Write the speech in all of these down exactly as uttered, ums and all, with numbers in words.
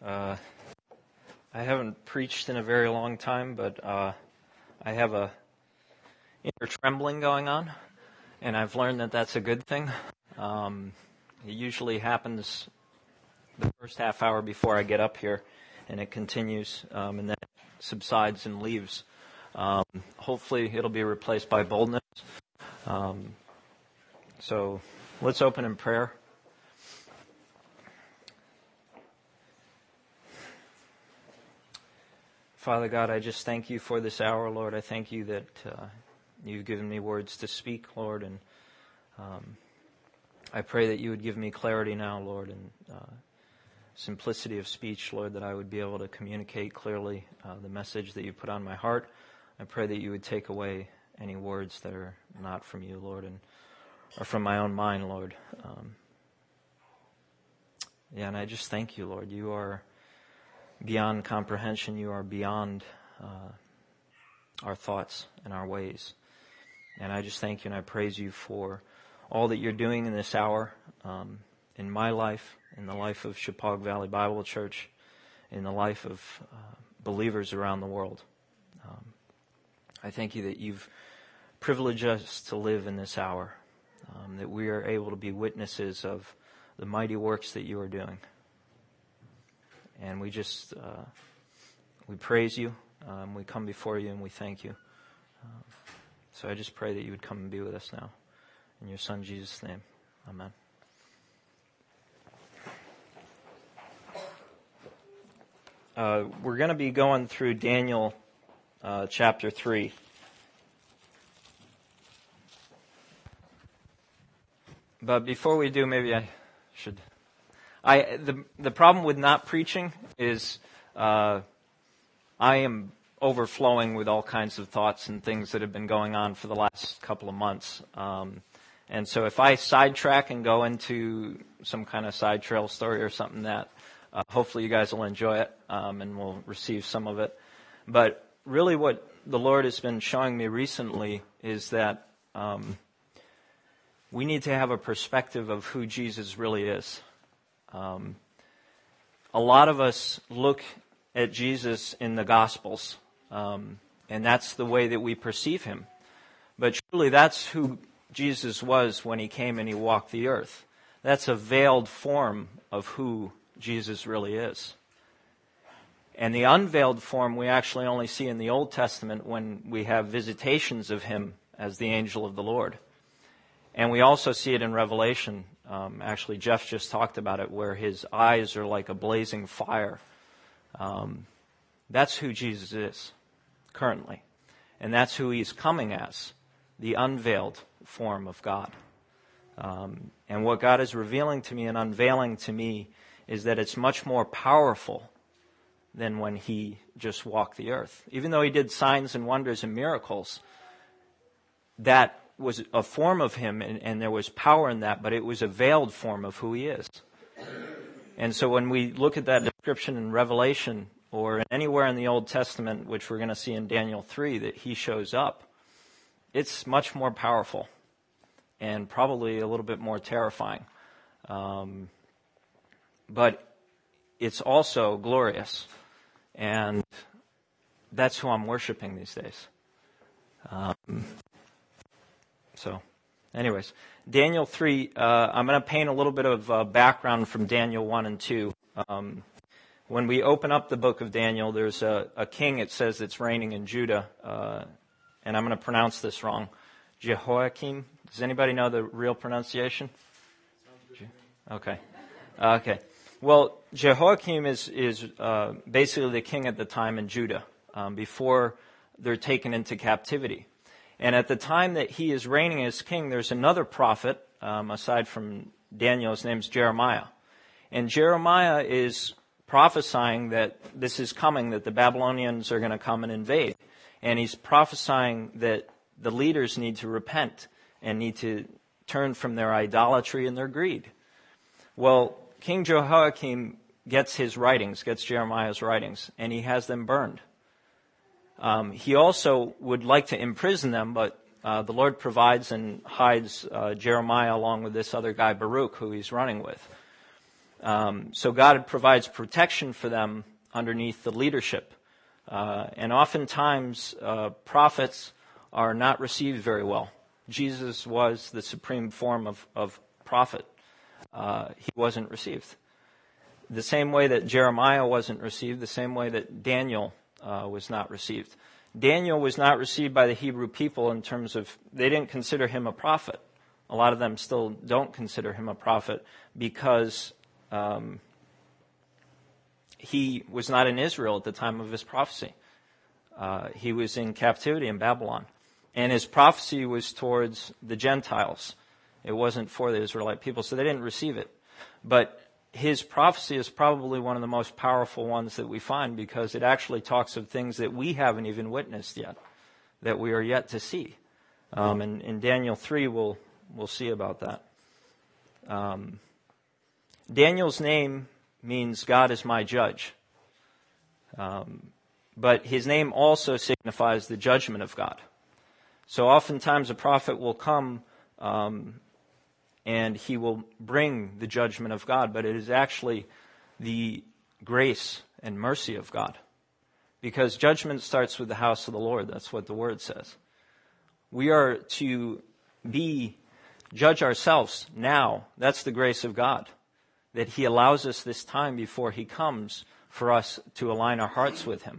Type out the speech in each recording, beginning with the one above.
Uh, I haven't preached in a very long time, but uh, I have a inner trembling going on, and I've learned that that's a good thing. Um, it usually happens the first half hour before I get up here, and it continues, um, and then it subsides and leaves. Um, hopefully it'll be replaced by boldness. Um, so let's open in prayer. Father God, I just thank you for this hour, Lord. I thank you that uh, you've given me words to speak, Lord, and um, I pray that you would give me clarity now, Lord, and uh, simplicity of speech, Lord, that I would be able to communicate clearly uh, the message that you put on my heart. I pray that you would take away any words that are not from you, Lord, and or from my own mind, Lord. Um, yeah, and I just thank you, Lord. You are beyond comprehension. You are beyond uh, our thoughts and our ways. And I just thank you and I praise you for all that you're doing in this hour, um, in my life, in the life of Chippewa Valley Bible Church, in the life of uh, believers around the world. Um, I thank you that you've privileged us to live in this hour, um, that we are able to be witnesses of the mighty works that you are doing. And we just, uh, we praise you, um, we come before you and we thank you. Uh, so I just pray that you would come and be with us now. In your Son, Jesus' name, amen. Uh, we're going to be going through Daniel uh, chapter three. But before we do, maybe I should... I the the problem with not preaching is uh, I am overflowing with all kinds of thoughts and things that have been going on for the last couple of months. Um, and so if I sidetrack and go into some kind of side trail story or something that uh, hopefully you guys will enjoy it um, and will receive some of it. But really what the Lord has been showing me recently is that um, we need to have a perspective of who Jesus really is. Um, a lot of us look at Jesus in the Gospels, um, and that's the way that we perceive him. But truly, that's who Jesus was when he came and he walked the earth. That's a veiled form of who Jesus really is. And the unveiled form we actually only see in the Old Testament when we have visitations of him as the angel of the Lord. And we also see it in Revelation. Um, actually, Jeff just talked about it, where his eyes are like a blazing fire. Um, that's who Jesus is currently. And that's who he's coming as, the unveiled form of God. Um, and what God is revealing to me and unveiling to me is that it's much more powerful than when he just walked the earth. Even though he did signs and wonders and miracles, that was a form of him, and, and there was power in that, but it was a veiled form of who he is. And so when we look at that description in Revelation or anywhere in the Old Testament, which we're going to see in Daniel three, that he shows up, it's much more powerful and probably a little bit more terrifying. Um, but it's also glorious, and that's who I'm worshiping these days. Um So, anyways, Daniel three, uh, I'm going to paint a little bit of uh, background from Daniel one and two. Um, when we open up the book of Daniel, there's a, a king, it says, that's reigning in Judah, uh, and I'm going to pronounce this wrong. Jehoiakim. Does anybody know the real pronunciation? Okay. Okay. Well, Jehoiakim is, is uh, basically the king at the time in Judah, um, before they're taken into captivity. And at the time that he is reigning as king, there's another prophet, um, aside from Daniel, his name's Jeremiah. And Jeremiah is prophesying that this is coming, that the Babylonians are going to come and invade. And he's prophesying that the leaders need to repent and need to turn from their idolatry and their greed. Well, King Jehoiakim gets his writings, gets Jeremiah's writings, and he has them burned. Um, he also would like to imprison them, but uh, the Lord provides and hides uh, Jeremiah along with this other guy, Baruch, who he's running with. Um, so God provides protection for them underneath the leadership. Uh, and oftentimes, uh, prophets are not received very well. Jesus was the supreme form of, of prophet. Uh, he wasn't received. The same way that Jeremiah wasn't received, the same way that Daniel uh, was not received. Daniel was not received by the Hebrew people in terms of, they didn't consider him a prophet. A lot of them still don't consider him a prophet because um, he was not in Israel at the time of his prophecy. Uh, he was in captivity in Babylon. And his prophecy was towards the Gentiles. It wasn't for the Israelite people, so they didn't receive it. But his prophecy is probably one of the most powerful ones that we find because it actually talks of things that we haven't even witnessed yet, that we are yet to see. Um, and in Daniel three, we'll, we'll see about that. Um, Daniel's name means God is my judge. Um, but his name also signifies the judgment of God. So oftentimes a prophet will come um, and he will bring the judgment of God, but it is actually the grace and mercy of God. Because judgment starts with the house of the Lord. That's what the word says. We are to be, judge ourselves now. That's the grace of God. That he allows us this time before he comes for us to align our hearts with him.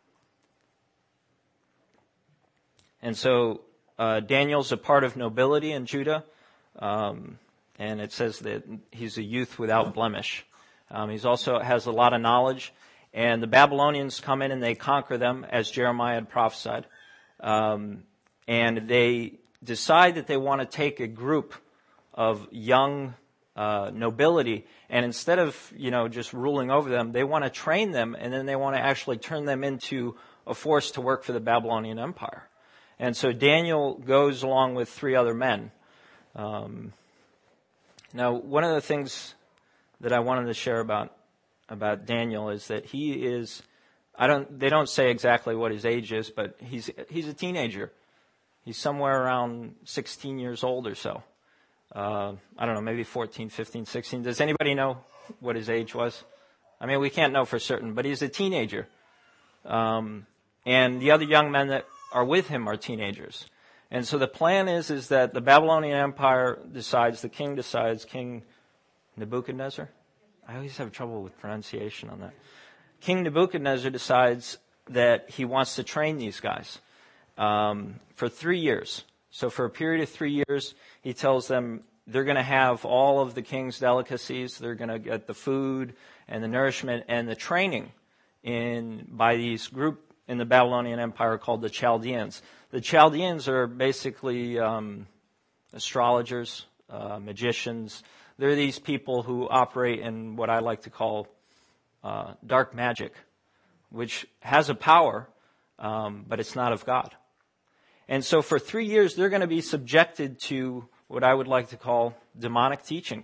And so uh, Daniel's a part of nobility in Judah. Um, and it says that he's a youth without blemish. Um, he's also has a lot of knowledge. And the Babylonians come in and they conquer them, as Jeremiah had prophesied. Um, and they decide that they want to take a group of young uh, nobility, and instead of, you know, just ruling over them, they want to train them, and then they want to actually turn them into a force to work for the Babylonian Empire. And so Daniel goes along with three other men. Um, now, one of the things that I wanted to share about about Daniel is that he is, I don't, they don't say exactly what his age is, but he's he's a teenager. He's somewhere around sixteen years old or so. Uh, I don't know, maybe fourteen, fifteen, sixteen. Does anybody know what his age was? I mean, we can't know for certain, but he's a teenager. Um, and the other young men that are with him are teenagers. And so the plan is, is that the Babylonian Empire decides, the king decides, King Nebuchadnezzar? I always have trouble with pronunciation on that. King Nebuchadnezzar decides that he wants to train these guys um, for three years. So for a period of three years, he tells them they're going to have all of the king's delicacies. They're going to get the food and the nourishment and the training in by these group in the Babylonian Empire called the Chaldeans. The Chaldeans are basically um, astrologers, uh, magicians. They're these people who operate in what I like to call uh, dark magic, which has a power, um, but it's not of God. And so for three years, they're going to be subjected to what I would like to call demonic teaching.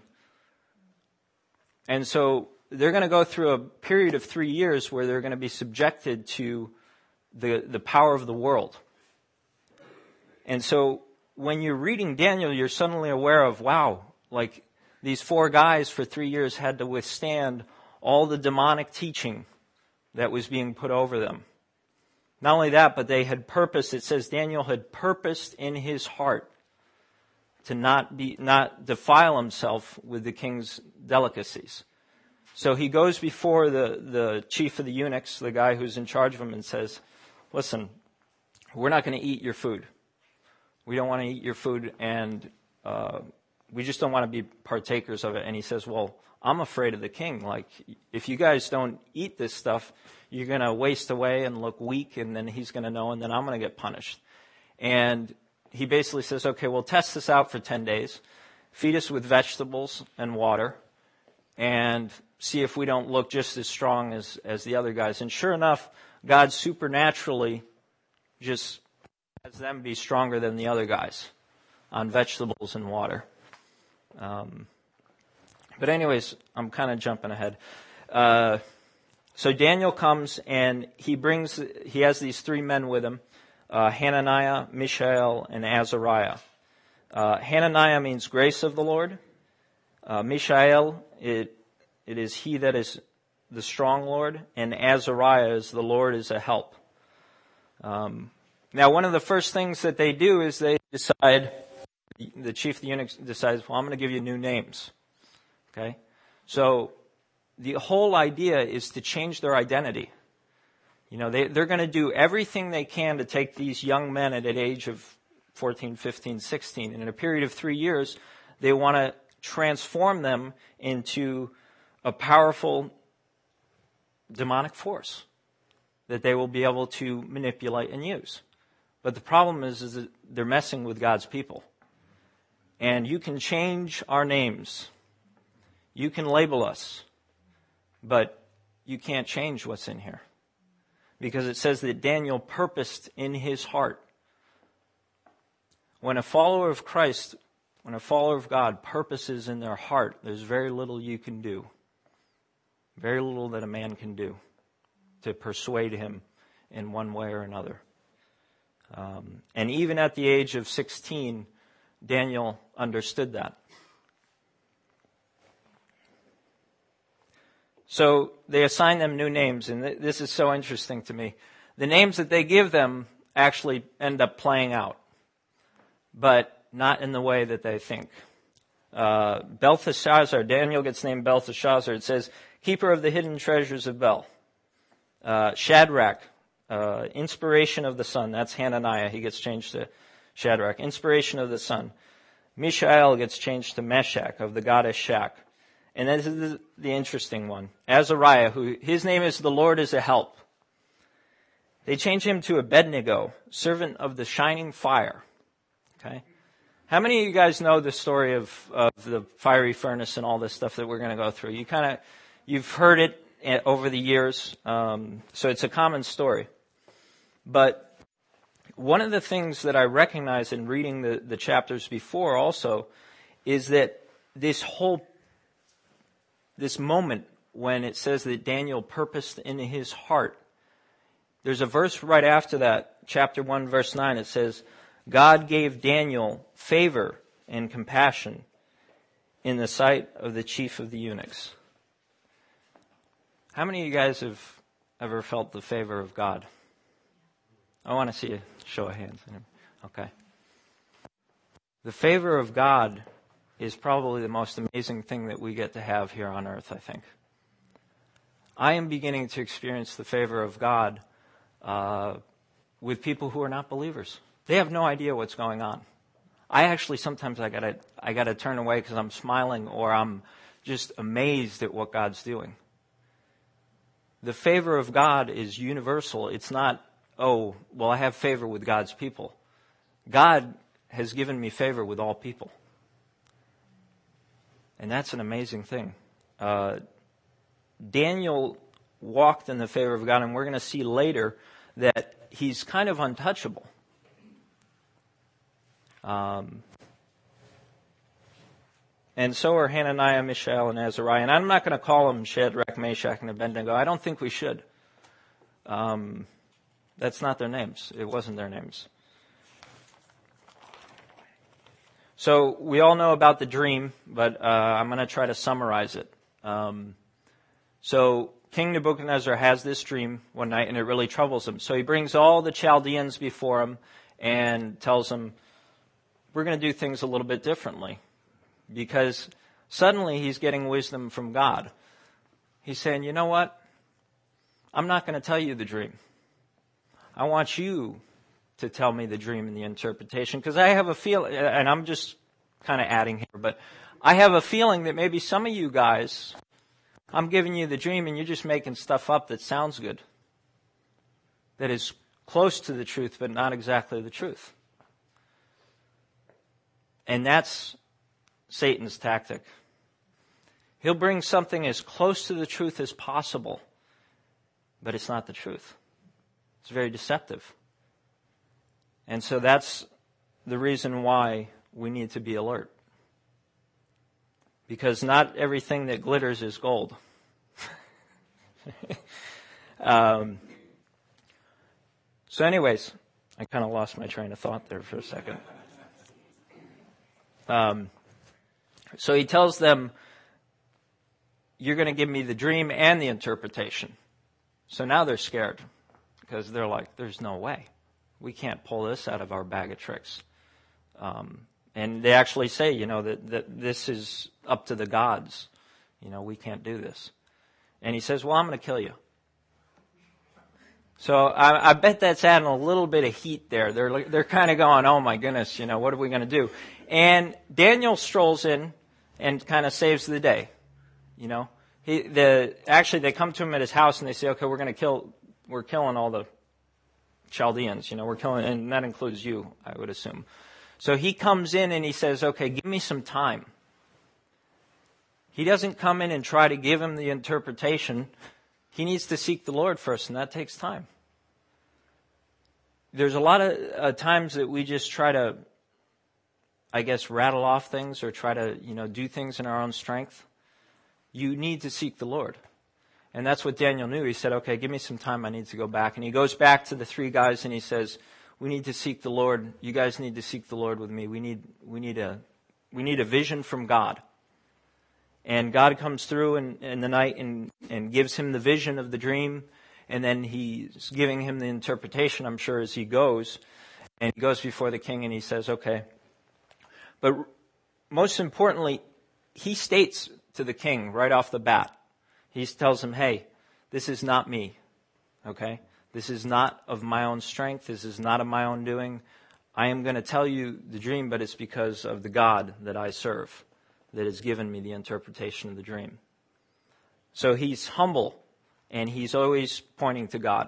And so they're going to go through a period of three years where they're going to be subjected to the, the power of the world. And so when you're reading Daniel, you're suddenly aware of, wow, like these four guys for three years had to withstand all the demonic teaching that was being put over them. Not only that, but they had purposed, it says Daniel had purposed in his heart to not be, not defile himself with the king's delicacies. So he goes before the, the chief of the eunuchs, the guy who's in charge of him, and says, listen, we're not going to eat your food. We don't want to eat your food, and uh, we just don't want to be partakers of it. And he says, well, I'm afraid of the king. Like, if you guys don't eat this stuff, you're going to waste away and look weak, and then he's going to know, and then I'm going to get punished. And he basically says, okay, we'll test this out for ten days. Feed us with vegetables and water, and see if we don't look just as strong as, as the other guys. And sure enough, God supernaturally just has them be stronger than the other guys on vegetables and water. Um, but anyways, I'm kind of jumping ahead. Uh, so Daniel comes and he brings, he has these three men with him, uh, Hananiah, Mishael, and Azariah. Uh, Hananiah means grace of the Lord. Uh, Mishael, it it is he that is the strong Lord, and Azariah is the Lord is a help. Um, now, one of the first things that they do is they decide, the chief of the eunuchs decides, well, I'm going to give you new names. Okay? So, the whole idea is to change their identity. You know, they, they're going to do everything they can to take these young men at an age of fourteen, fifteen, sixteen, and in a period of three years, they want to transform them into a powerful demonic force that they will be able to manipulate and use. But the problem is, is that they're messing with God's people. And you can change our names. You can label us. But you can't change what's in here. Because it says that Daniel purposed in his heart. When a follower of Christ, when a follower of God purposes in their heart, there's very little you can do. Very little that a man can do to persuade him in one way or another. Um, and even at the age of sixteen, Daniel understood that. So they assign them new names, and th- this is so interesting to me. The names that they give them actually end up playing out, but not in the way that they think. Uh, Belteshazzar, Daniel gets named Belteshazzar. It says, keeper of the hidden treasures of Bel. Uh, Shadrach, uh, inspiration of the sun. That's Hananiah. He gets changed to Shadrach. Inspiration of the sun. Mishael gets changed to Meshach, of the goddess Shak. And this is the interesting one. Azariah, who his name is the Lord is a help. They change him to Abednego, servant of the shining fire. Okay? How many of you guys know the story of, of the fiery furnace and all this stuff that we're going to go through? You kind of, you've heard it over the years, um, so it's a common story. But one of the things that I recognize in reading the, the chapters before also is that this whole, this moment when it says that Daniel purposed in his heart, there's a verse right after that, chapter one, verse nine, it says, God gave Daniel favor and compassion in the sight of the chief of the eunuchs. How many of you guys have ever felt the favor of God? I want to see a show of hands. Okay. The favor of God is probably the most amazing thing that we get to have here on earth, I think. I am beginning to experience the favor of God uh, with people who are not believers. They have no idea what's going on. I actually sometimes I gotta I gotta turn away because I'm smiling or I'm just amazed at what God's doing. The favor of God is universal. It's not, oh, well, I have favor with God's people. God has given me favor with all people. And that's an amazing thing. Uh, Daniel walked in the favor of God, and we're going to see later that he's kind of untouchable. Um, and so are Hananiah, Mishael, and Azariah. And I'm not going to call them Shadrach, Meshach, and Abednego. I don't think we should. Um, that's not their names. It wasn't their names. So we all know about the dream, but uh, I'm going to try to summarize it. Um, so King Nebuchadnezzar has this dream one night, and it really troubles him. So he brings all the Chaldeans before him and tells them, we're going to do things a little bit differently. Because suddenly he's getting wisdom from God. He's saying, you know what? I'm not going to tell you the dream. I want you to tell me the dream and the interpretation. Because I have a feeling, and I'm just kind of adding here, but I have a feeling that maybe some of you guys, I'm giving you the dream and you're just making stuff up that sounds good. That is close to the truth, but not exactly the truth. And that's Satan's tactic. He'll bring something as close to the truth as possible, but it's not the truth. It's very deceptive. And so that's the reason why we need to be alert. Because not everything that glitters is gold. um, so anyways, I kind of lost my train of thought there for a second. Um, so he tells them, you're going to give me the dream and the interpretation. So now they're scared because they're like, there's no way. We can't pull this out of our bag of tricks. Um, and they actually say, you know, that, that this is up to the gods. You know, we can't do this. And he says, well, I'm going to kill you. So I, I bet that's adding a little bit of heat there. They're they're kind of going, oh my goodness, you know, what are we going to do? And Daniel strolls in and kind of saves the day. You know, he the actually they come to him at his house and they say, okay, we're going to kill, we're killing all the Chaldeans. You know, we're killing, and that includes you, I would assume. So he comes in and he says, okay, give me some time. He doesn't come in and try to give him the interpretation. He needs to seek the Lord first, and that takes time. There's a lot of uh, times that we just try to, I guess, rattle off things or try to, you know, do things in our own strength. You need to seek the Lord. And that's what Daniel knew. He said, okay, give me some time. I need to go back. And he goes back to the three guys and he says, we need to seek the Lord. You guys need to seek the Lord with me. We need, we need a, we need a vision from God. And God comes through in, in the night and, and gives him the vision of the dream. And then he's giving him the interpretation, I'm sure, as he goes. And he goes before the king and he says, okay. But most importantly, he states to the king right off the bat. He tells him, hey, this is not me. Okay? This is not of my own strength. This is not of my own doing. I am going to tell you the dream, but it's because of the God that I serve that has given me the interpretation of the dream. So he's humble, and he's always pointing to God.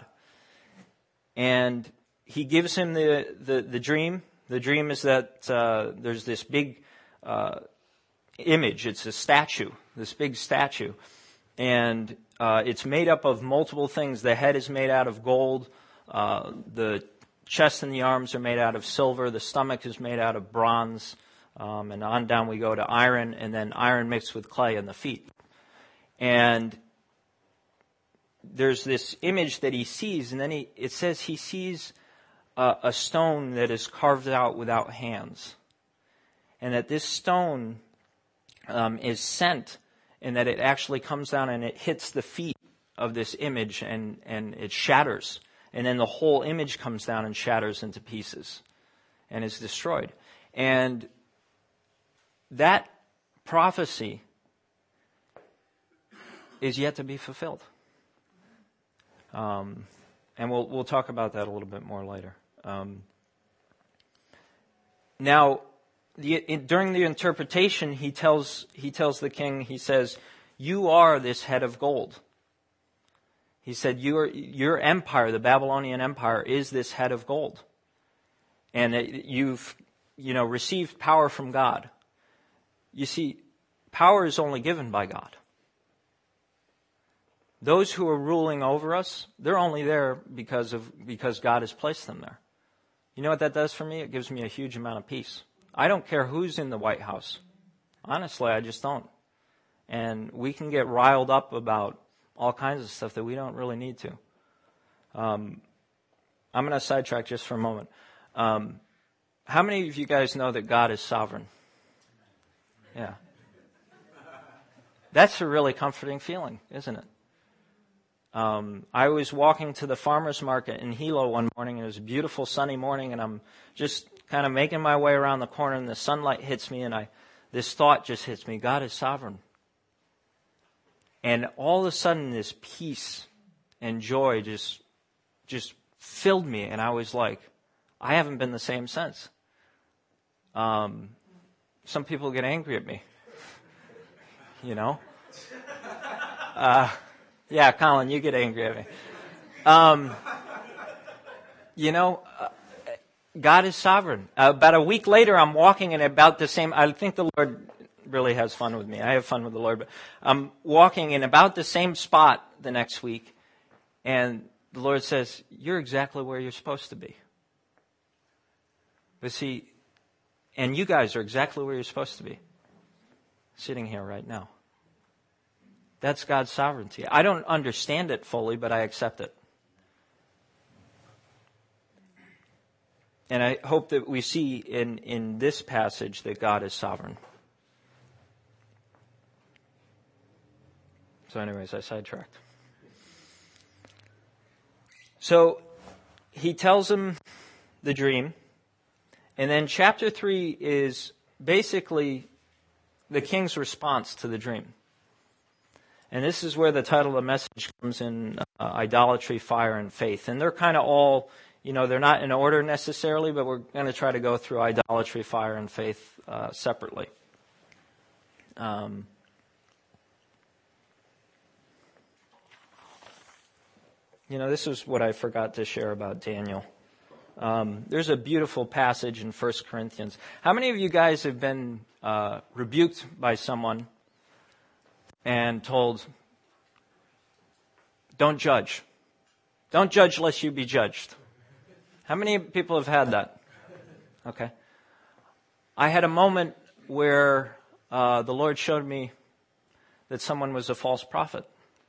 And he gives him the, the, the dream. The dream is that uh, there's this big uh, image. It's a statue, this big statue. And uh, it's made up of multiple things. The head is made out of gold. Uh, the chest and the arms are made out of silver. The stomach is made out of bronze. Um, and on down we go to iron, and then iron mixed with clay in the feet. And there's this image that he sees, and then he, it says he sees a, a stone that is carved out without hands. And that this stone um, is sent, and that it actually comes down and it hits the feet of this image, and, and it shatters. And then the whole image comes down and shatters into pieces and is destroyed. And that prophecy is yet to be fulfilled. Um, and we'll we'll talk about that a little bit more later. Um, now, the, it, during the interpretation, he tells he tells the king, he says, "You are this head of gold." He said, "Your your empire, the Babylonian Empire, is this head of gold, and that you've you know received power from God." You see, power is only given by God. Those who are ruling over us, they're only there because of because God has placed them there. You know what that does for me? It gives me a huge amount of peace. I don't care who's in the White House. Honestly, I just don't. And we can get riled up about all kinds of stuff that we don't really need to. Um, I'm going to sidetrack just for a moment. Um, how many of you guys know that God is sovereign? Yeah. That's a really comforting feeling, isn't it? Um, I was walking to the farmer's market in Hilo one morning, and it was a beautiful sunny morning, and I'm just kind of making my way around the corner, and the sunlight hits me, and I this thought just hits me: God is sovereign. And all of a sudden, this peace and joy just just filled me, and I was like, I haven't been the same since. Um, some people get angry at me, you know. Uh, yeah, Colin, you get angry at me. Um, you know, uh, God is sovereign. Uh, about a week later, I'm walking in about the same. I think the Lord really has fun with me. I have fun with the Lord, but I'm walking in about the same spot the next week, and the Lord says, "You're exactly where you're supposed to be." But see, and you guys are exactly where you're supposed to be, sitting here right now. That's God's sovereignty. I don't understand it fully, but I accept it. And I hope that we see in, in this passage that God is sovereign. So anyways, I sidetracked. So he tells him the dream. And then chapter three is basically the king's response to the dream. And this is where the title of the message comes in, uh, idolatry, fire, and faith. And they're kind of all, you know, they're not in order necessarily, but we're going to try to go through idolatry, fire, and faith uh, separately. Um, you know, this is what I forgot to share about Daniel. Um, there's a beautiful passage in First Corinthians. How many of you guys have been uh, rebuked by someone and told, don't judge. Don't judge lest you be judged? How many people have had that? Okay. I had a moment where uh, the Lord showed me that someone was a false prophet.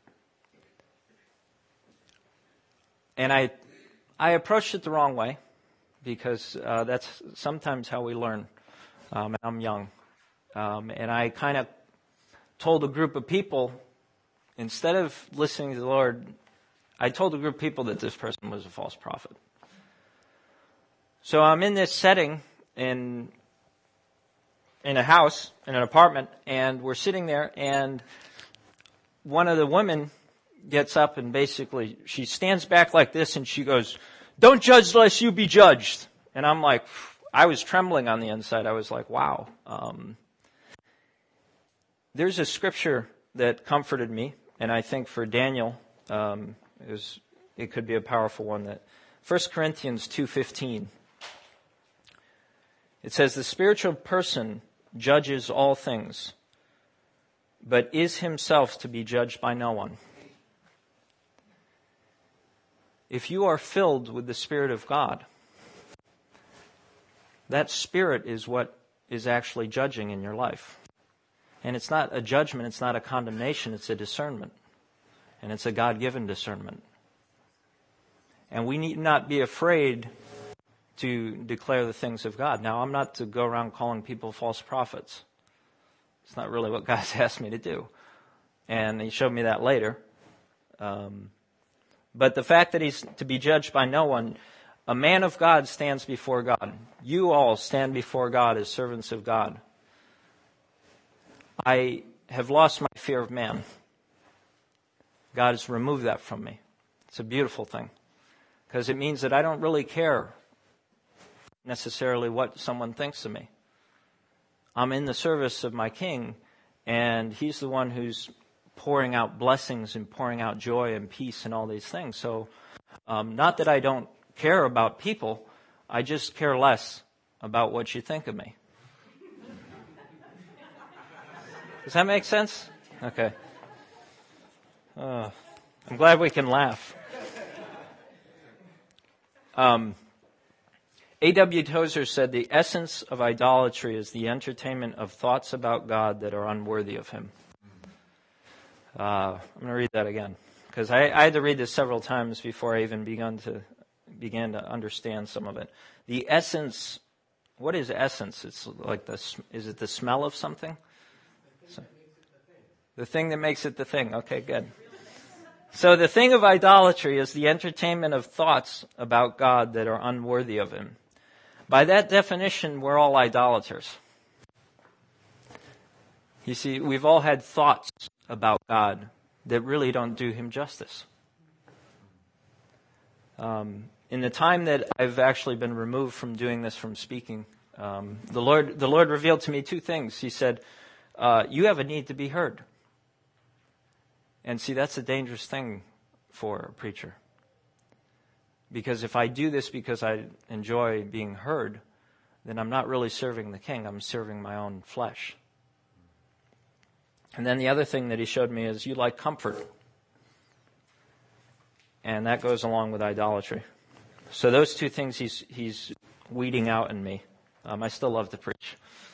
And I I approached it the wrong way because uh, that's sometimes how we learn. Um, and I'm young. Um, and I kind of told a group of people, instead of listening to the Lord, I told a group of people that this person was a false prophet. So I'm in this setting in in a house, in an apartment, and we're sitting there, and one of the women gets up and basically she stands back like this and she goes, don't judge lest you be judged. And I'm like, I was trembling on the inside. I was like, wow. Um, there's a scripture that comforted me, and I think for Daniel, um, it, was, it could be a powerful one. That First Corinthians two fifteen. It says, the spiritual person judges all things, but is himself to be judged by no one. If you are filled with the Spirit of God, that Spirit is what is actually judging in your life. And it's not a judgment, it's not a condemnation, it's a discernment. And it's a God-given discernment. And we need not be afraid to declare the things of God. Now, I'm not to go around calling people false prophets. It's not really what God's asked me to do. And he showed me that later. Um, but the fact that he's to be judged by no one, a man of God stands before God. You all stand before God as servants of God. I have lost my fear of man. God has removed that from me. It's a beautiful thing. Because it means that I don't really care necessarily what someone thinks of me. I'm in the service of my King, and he's the one who's pouring out blessings and pouring out joy and peace and all these things. So um, not that I don't care about people, I just care less about what you think of me. Does that make sense? Okay. Uh, I'm glad we can laugh. Um, A W Tozer said, the essence of idolatry is the entertainment of thoughts about God that are unworthy of him. Uh, I'm going to read that again, because I, I had to read this several times before I even began to began to understand some of it. The essence, what is essence? It's like the, is it the smell of something? So, the thing that makes it the thing. Okay, good. So the thing of idolatry is the entertainment of thoughts about God that are unworthy of him. By that definition, we're all idolaters. You see, we've all had thoughts about God that really don't do him justice. Um, in the time that I've actually been removed from doing this, from speaking, um, the Lord, the Lord revealed to me two things. He said, uh, you have a need to be heard. And see, that's a dangerous thing for a preacher. Because if I do this because I enjoy being heard, then I'm not really serving the King. I'm serving my own flesh. And then the other thing that he showed me is you like comfort. And that goes along with idolatry. So those two things he's he's weeding out in me. Um, I still love to preach.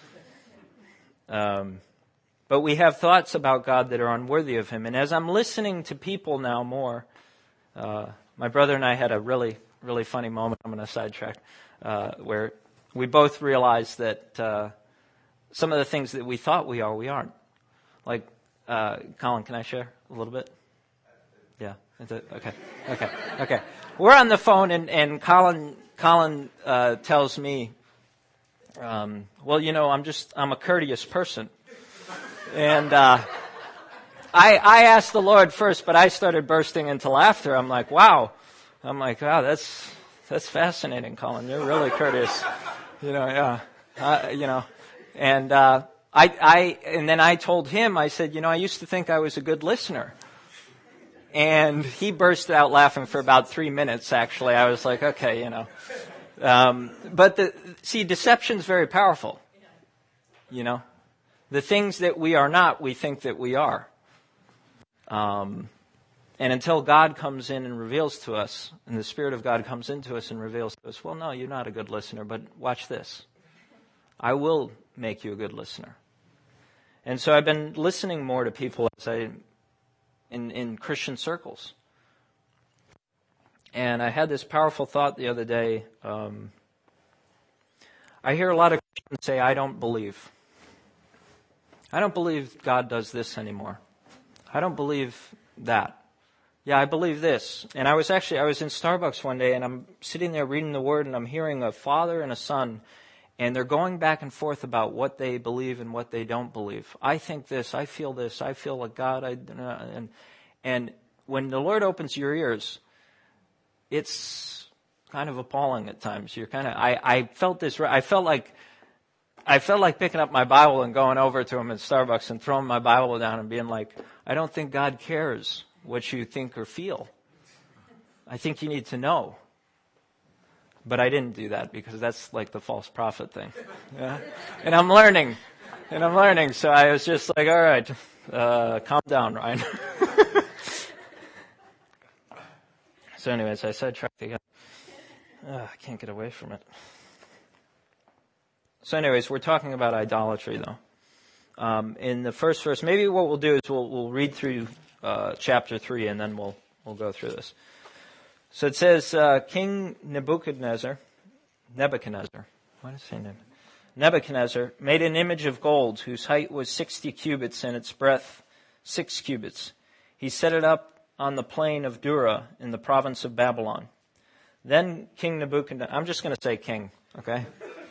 Um, but we have thoughts about God that are unworthy of him. And as I'm listening to people now more, uh, my brother and I had a really, really funny moment. I'm going to sidetrack, uh, where we both realized that uh, some of the things that we thought we are, we aren't. Like, uh, Colin, can I share a little bit? Yeah. Is it? Okay. Okay. Okay. We're on the phone, and, and Colin Colin uh, tells me, um, well, you know, I'm just I'm a courteous person, and uh, I I asked the Lord first, but I started bursting into laughter. I'm like, wow. I'm like, wow, that's that's fascinating, Colin. You're really courteous. You know, yeah. Uh, you know, and uh, I I and then I told him, I said, you know, I used to think I was a good listener. And he burst out laughing for about three minutes, actually. I was like, okay, you know. Um, but, the, see, deception's very powerful, you know. The things that we are not, we think that we are. Um, and until God comes in and reveals to us, and the Spirit of God comes into us and reveals to us, well, no, you're not a good listener, but watch this. I will make you a good listener. And so I've been listening more to people as I... In, in Christian circles. And I had this powerful thought the other day. Um, I hear a lot of Christians say, I don't believe. I don't believe God does this anymore. I don't believe that. Yeah, I believe this. And I was actually, I was in Starbucks one day, and I'm sitting there reading the Word, and I'm hearing a father and a son, and they're going back and forth about what they believe and what they don't believe. I think this, I feel this, I feel like God. I, and, and when the Lord opens your ears, it's kind of appalling at times. You're kind of, I, I felt this, I felt like, I felt like picking up my Bible and going over to him at Starbucks and throwing my Bible down and being like, I don't think God cares what you think or feel. I think you need to know. But I didn't do that because that's like the false prophet thing. Yeah? And I'm learning. And I'm learning. So I was just like, all right, uh, calm down, Ryan. So anyways, I sidetracked again. Uh, I can't get away from it. So anyways, we're talking about idolatry, though. Um, in the first verse, maybe what we'll do is we'll, we'll read through uh, chapter three, and then we'll we'll go through this. So it says, uh, King Nebuchadnezzar, Nebuchadnezzar, what is his name? Nebuchadnezzar made an image of gold whose height was sixty cubits and its breadth six cubits. He set it up on the plain of Dura in the province of Babylon. Then King Nebuchadnezzar, I'm just going to say king, okay?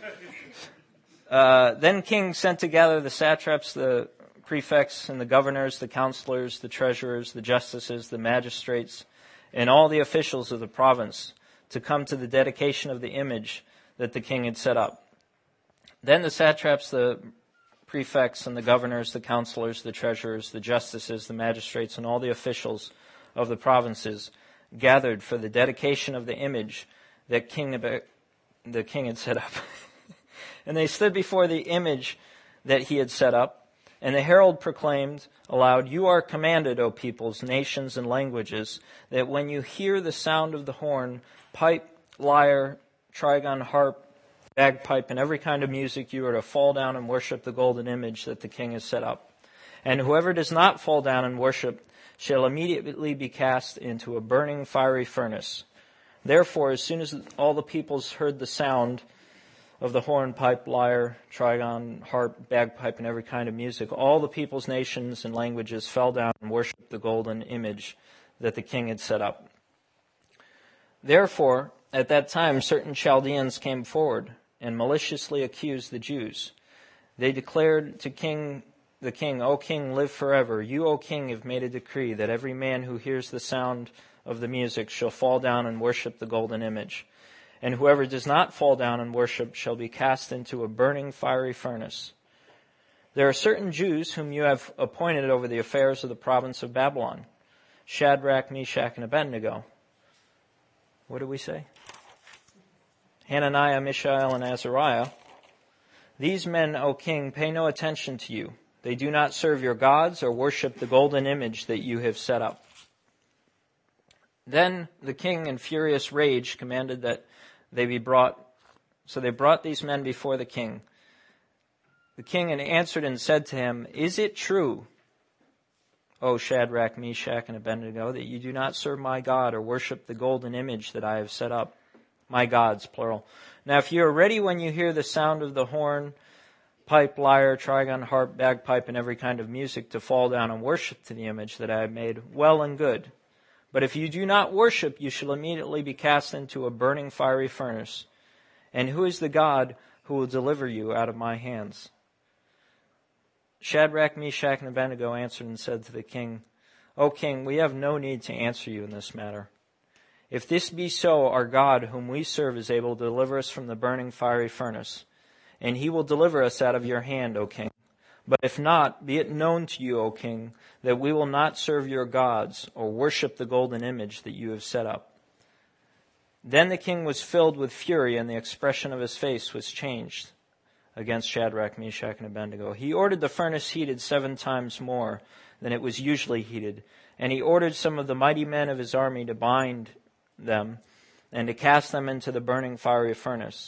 Uh, then King sent together the satraps, the prefects, and the governors, the counselors, the treasurers, the justices, the magistrates, and all the officials of the province to come to the dedication of the image that the king had set up. Then the satraps, the prefects, and the governors, the counselors, the treasurers, the justices, the magistrates, and all the officials of the provinces gathered for the dedication of the image that king the king had set up. And they stood before the image that he had set up. And the herald proclaimed aloud, "You are commanded, O peoples, nations, and languages, that when you hear the sound of the horn, pipe, lyre, trigon, harp, bagpipe, and every kind of music, you are to fall down and worship the golden image that the king has set up. And whoever does not fall down and worship shall immediately be cast into a burning fiery furnace. Therefore, as soon as all the peoples heard the sound of the horn, pipe, lyre, trigon, harp, bagpipe, and every kind of music, all the peoples, nations, and languages fell down and worshipped the golden image that the king had set up. Therefore, at that time, certain Chaldeans came forward and maliciously accused the Jews. They declared to king the king, O king, live forever. You, O king, have made a decree that every man who hears the sound of the music shall fall down and worship the golden image. And whoever does not fall down and worship shall be cast into a burning fiery furnace. There are certain Jews whom you have appointed over the affairs of the province of Babylon, Shadrach, Meshach, and Abednego." What do we say? "Hananiah, Mishael, and Azariah. These men, O king, pay no attention to you. They do not serve your gods or worship the golden image that you have set up." Then the king, in furious rage, commanded that they be brought. So they brought these men before the king. The king answered and said to him, "Is it true, O Shadrach, Meshach, and Abednego, that you do not serve my God or worship the golden image that I have set up?" My gods, plural. "Now if you are ready when you hear the sound of the horn, pipe, lyre, trigon, harp, bagpipe, and every kind of music to fall down and worship to the image that I have made, well and good. But if you do not worship, you shall immediately be cast into a burning fiery furnace. And who is the God who will deliver you out of my hands?" Shadrach, Meshach, and Abednego answered and said to the king, "O king, we have no need to answer you in this matter. If this be so, our God, whom we serve, is able to deliver us from the burning fiery furnace, and he will deliver us out of your hand, O king. But if not, be it known to you, O king, that we will not serve your gods or worship the golden image that you have set up." Then the king was filled with fury, and the expression of his face was changed against Shadrach, Meshach, and Abednego. He ordered the furnace heated seven times more than it was usually heated, and he ordered some of the mighty men of his army to bind them and to cast them into the burning fiery furnace.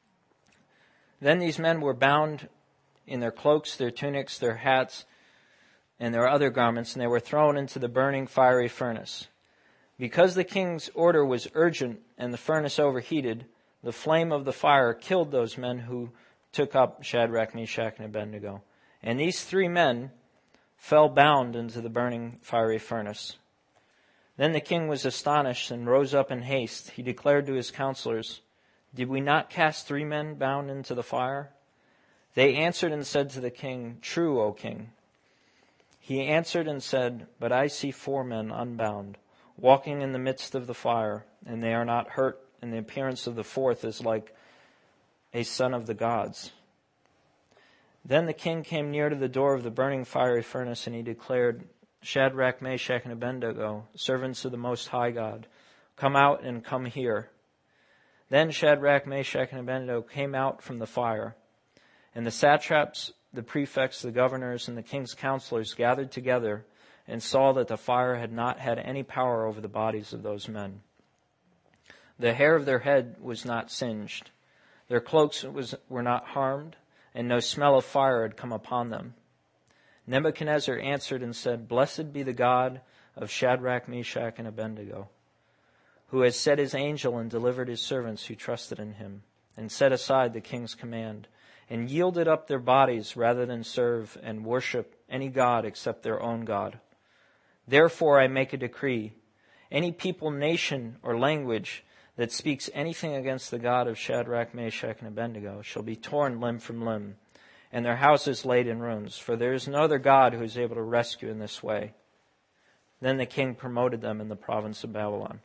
Then these men were bound in their cloaks, their tunics, their hats, and their other garments, and they were thrown into the burning fiery furnace. Because the king's order was urgent and the furnace overheated, the flame of the fire killed those men who took up Shadrach, Meshach, and Abednego. And these three men fell bound into the burning fiery furnace. Then the king was astonished and rose up in haste. He declared to his counselors, "Did we not cast three men bound into the fire?" They answered and said to the king, "True, O king." He answered and said, "But I see four men unbound, walking in the midst of the fire, and they are not hurt, and the appearance of the fourth is like a son of the gods." Then the king came near to the door of the burning fiery furnace, and he declared, "Shadrach, Meshach, and Abednego, servants of the Most High God, come out and come here." Then Shadrach, Meshach, and Abednego came out from the fire, and the satraps, the prefects, the governors, and the king's counselors gathered together and saw that the fire had not had any power over the bodies of those men. The hair of their head was not singed, their cloaks was, were not harmed, and no smell of fire had come upon them. Nebuchadnezzar answered and said, "Blessed be the God of Shadrach, Meshach, and Abednego, who has set his angel and delivered his servants who trusted in him, and set aside the king's command, and yielded up their bodies rather than serve and worship any god except their own God. Therefore I make a decree. Any people, nation, or language that speaks anything against the God of Shadrach, Meshach, and Abednego shall be torn limb from limb, and their houses laid in ruins, for there is no other God who is able to rescue in this way." Then the king promoted them in the province of Babylon.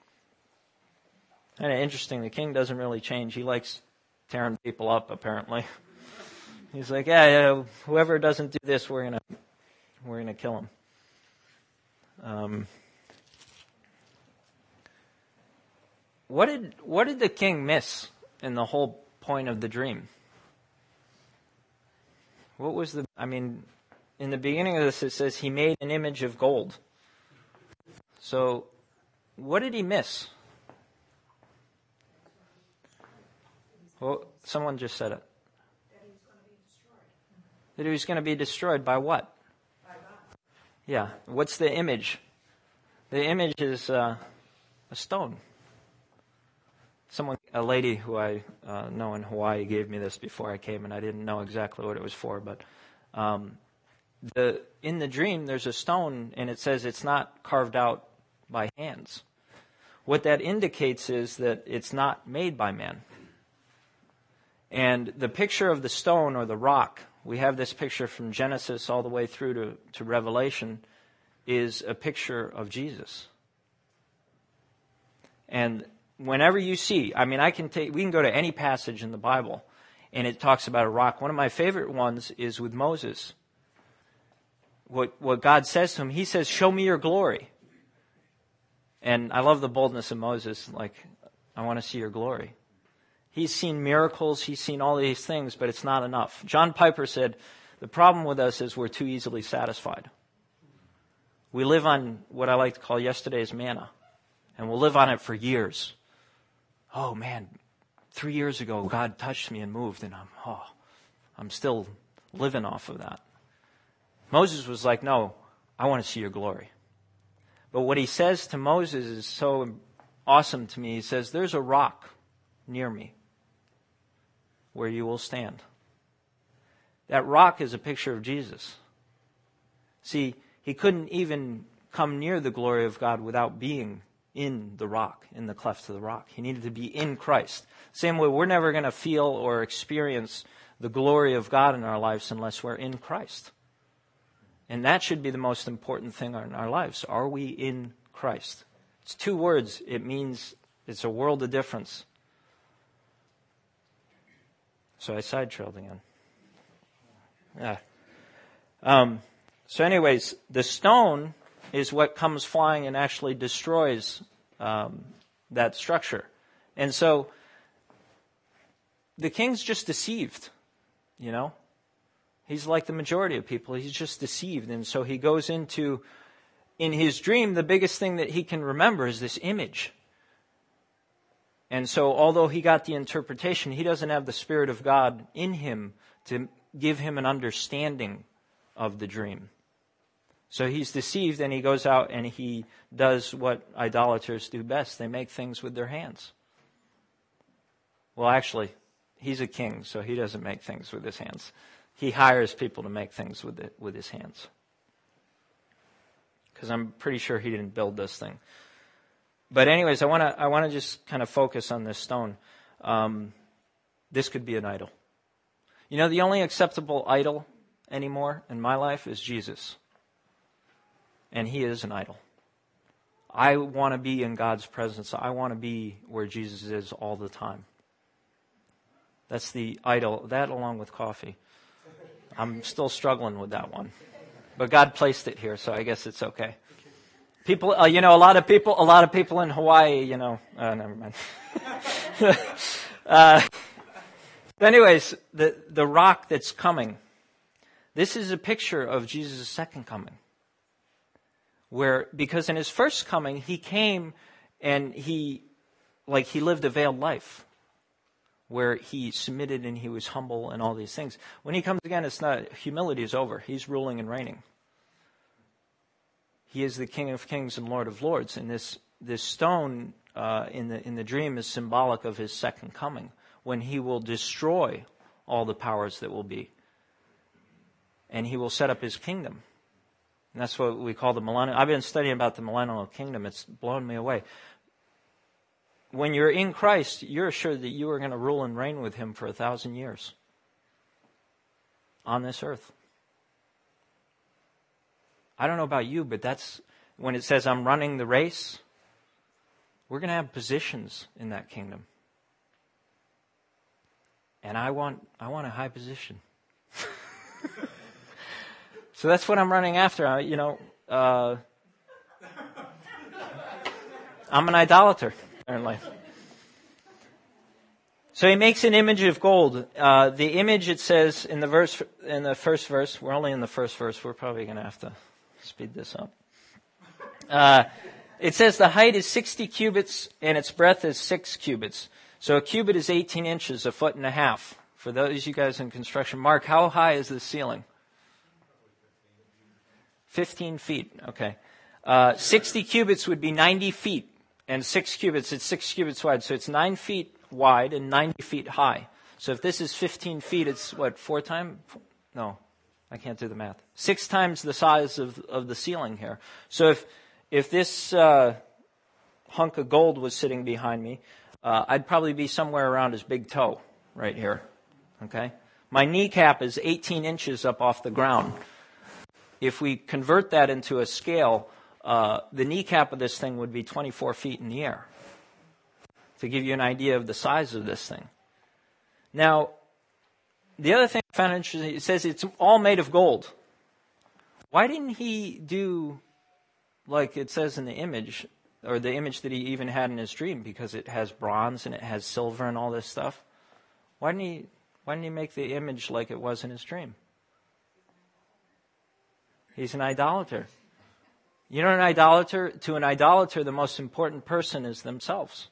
Kind of interesting, the king doesn't really change. He likes tearing people up, apparently. He's like, yeah, yeah, whoever doesn't do this, we're gonna we're gonna kill him. Um, what did what did the king miss in the whole point of the dream? What was the? I mean, in the beginning of this, it says he made an image of gold. So, what did he miss? Well, someone just said it. That he was going to be destroyed by what? By God. Yeah. What's the image? The image is uh, a stone. Someone, a lady who I uh, know in Hawaii gave me this before I came, and I didn't know exactly what it was for. But um, the in the dream, there's a stone, and it says it's not carved out by hands. What that indicates is that it's not made by man. And the picture of the stone or the rock, we have this picture from Genesis all the way through to, to Revelation, is a picture of Jesus. And whenever you see, I mean, I can take, we can go to any passage in the Bible, and it talks about a rock. One of my favorite ones is with Moses. What what God says to him, he says, "Show me your glory." And I love the boldness of Moses, like, I want to see your glory. He's seen miracles, he's seen all these things, but it's not enough. John Piper said, the problem with us is we're too easily satisfied. We live on what I like to call yesterday's manna, and we'll live on it for years. Oh man, three years ago God touched me and moved, and I'm, oh, I'm still living off of that. Moses was like, no, I want to see your glory. But what he says to Moses is so awesome to me. He says, there's a rock near me where you will stand. That rock is a picture of Jesus. See, he couldn't even come near the glory of God without being in the rock, in the cleft of the rock. He needed to be in Christ. Same way, we're never going to feel or experience the glory of God in our lives unless we're in Christ. And that should be the most important thing in our lives. Are we in Christ? It's two words. It means it's a world of difference. So I side-trailed again. Yeah. Um, so anyways, the stone is what comes flying and actually destroys um, that structure. And so the king's just deceived, you know. He's like the majority of people. He's just deceived. And so he goes into, in his dream, the biggest thing that he can remember is this image. And so although he got the interpretation, he doesn't have the Spirit of God in him to give him an understanding of the dream. So he's deceived, and he goes out and he does what idolaters do best. They make things with their hands. Well, actually, he's a king, so he doesn't make things with his hands. He hires people to make things with it, with his hands. Because I'm pretty sure he didn't build this thing. But anyways, I want to I want to just kind of focus on this stone. Um, this could be an idol. You know, the only acceptable idol anymore in my life is Jesus. And he is an idol. I want to be in God's presence. I want to be where Jesus is all the time. That's the idol. That along with coffee. I'm still struggling with that one. But God placed it here, so I guess it's okay. People, uh, you know, a lot of people, a lot of people in Hawaii, you know, uh, never mind. uh, anyways, the, the rock that's coming, this is a picture of Jesus' second coming. Where, because in his first coming, he came and he, like he lived a veiled life. Where he submitted and he was humble and all these things. When he comes again, it's not, humility is over. He's ruling and reigning. He is the King of Kings and Lord of Lords. And this this stone uh, in the in the dream is symbolic of his second coming, when he will destroy all the powers that will be. And he will set up his kingdom. And that's what we call the millennial. I've been studying about the millennial kingdom. It's blown me away. When you're in Christ, you're assured that you are going to rule and reign with him for a thousand years on this earth. I don't know about you, but that's when it says I'm running the race, we're going to have positions in that kingdom. And I want I want a high position. So that's what I'm running after. I, you know, uh, I'm an idolater. Apparently. So he makes an image of gold. Uh, the image, it says in the verse, in the first verse, we're only in the first verse, we're probably going to have to speed this up. Uh, it says the height is sixty cubits and its breadth is six cubits. So a cubit is eighteen inches, a foot and a half. For those of you guys in construction, Mark, how high is the ceiling? fifteen feet, okay. Uh, sixty cubits would be ninety feet. And six cubits, it's six cubits wide. So it's nine feet wide and ninety feet high. So if this is fifteen feet, it's what, four times? No, I can't do the math. Six times the size of, of the ceiling here. So if if this uh, hunk of gold was sitting behind me, uh, I'd probably be somewhere around his big toe right here. Okay? My kneecap is eighteen inches up off the ground. If we convert that into a scale, Uh, the kneecap of this thing would be twenty-four feet in the air, to give you an idea of the size of this thing. Now, the other thing I found interesting, it says it's all made of gold. Why didn't he do, like it says in the image, or the image that he even had in his dream, because it has bronze and it has silver and all this stuff? Why didn't he, why didn't he make the image like it was in his dream? He's an idolater. You know, an idolater, to an idolater, the most important person is themselves.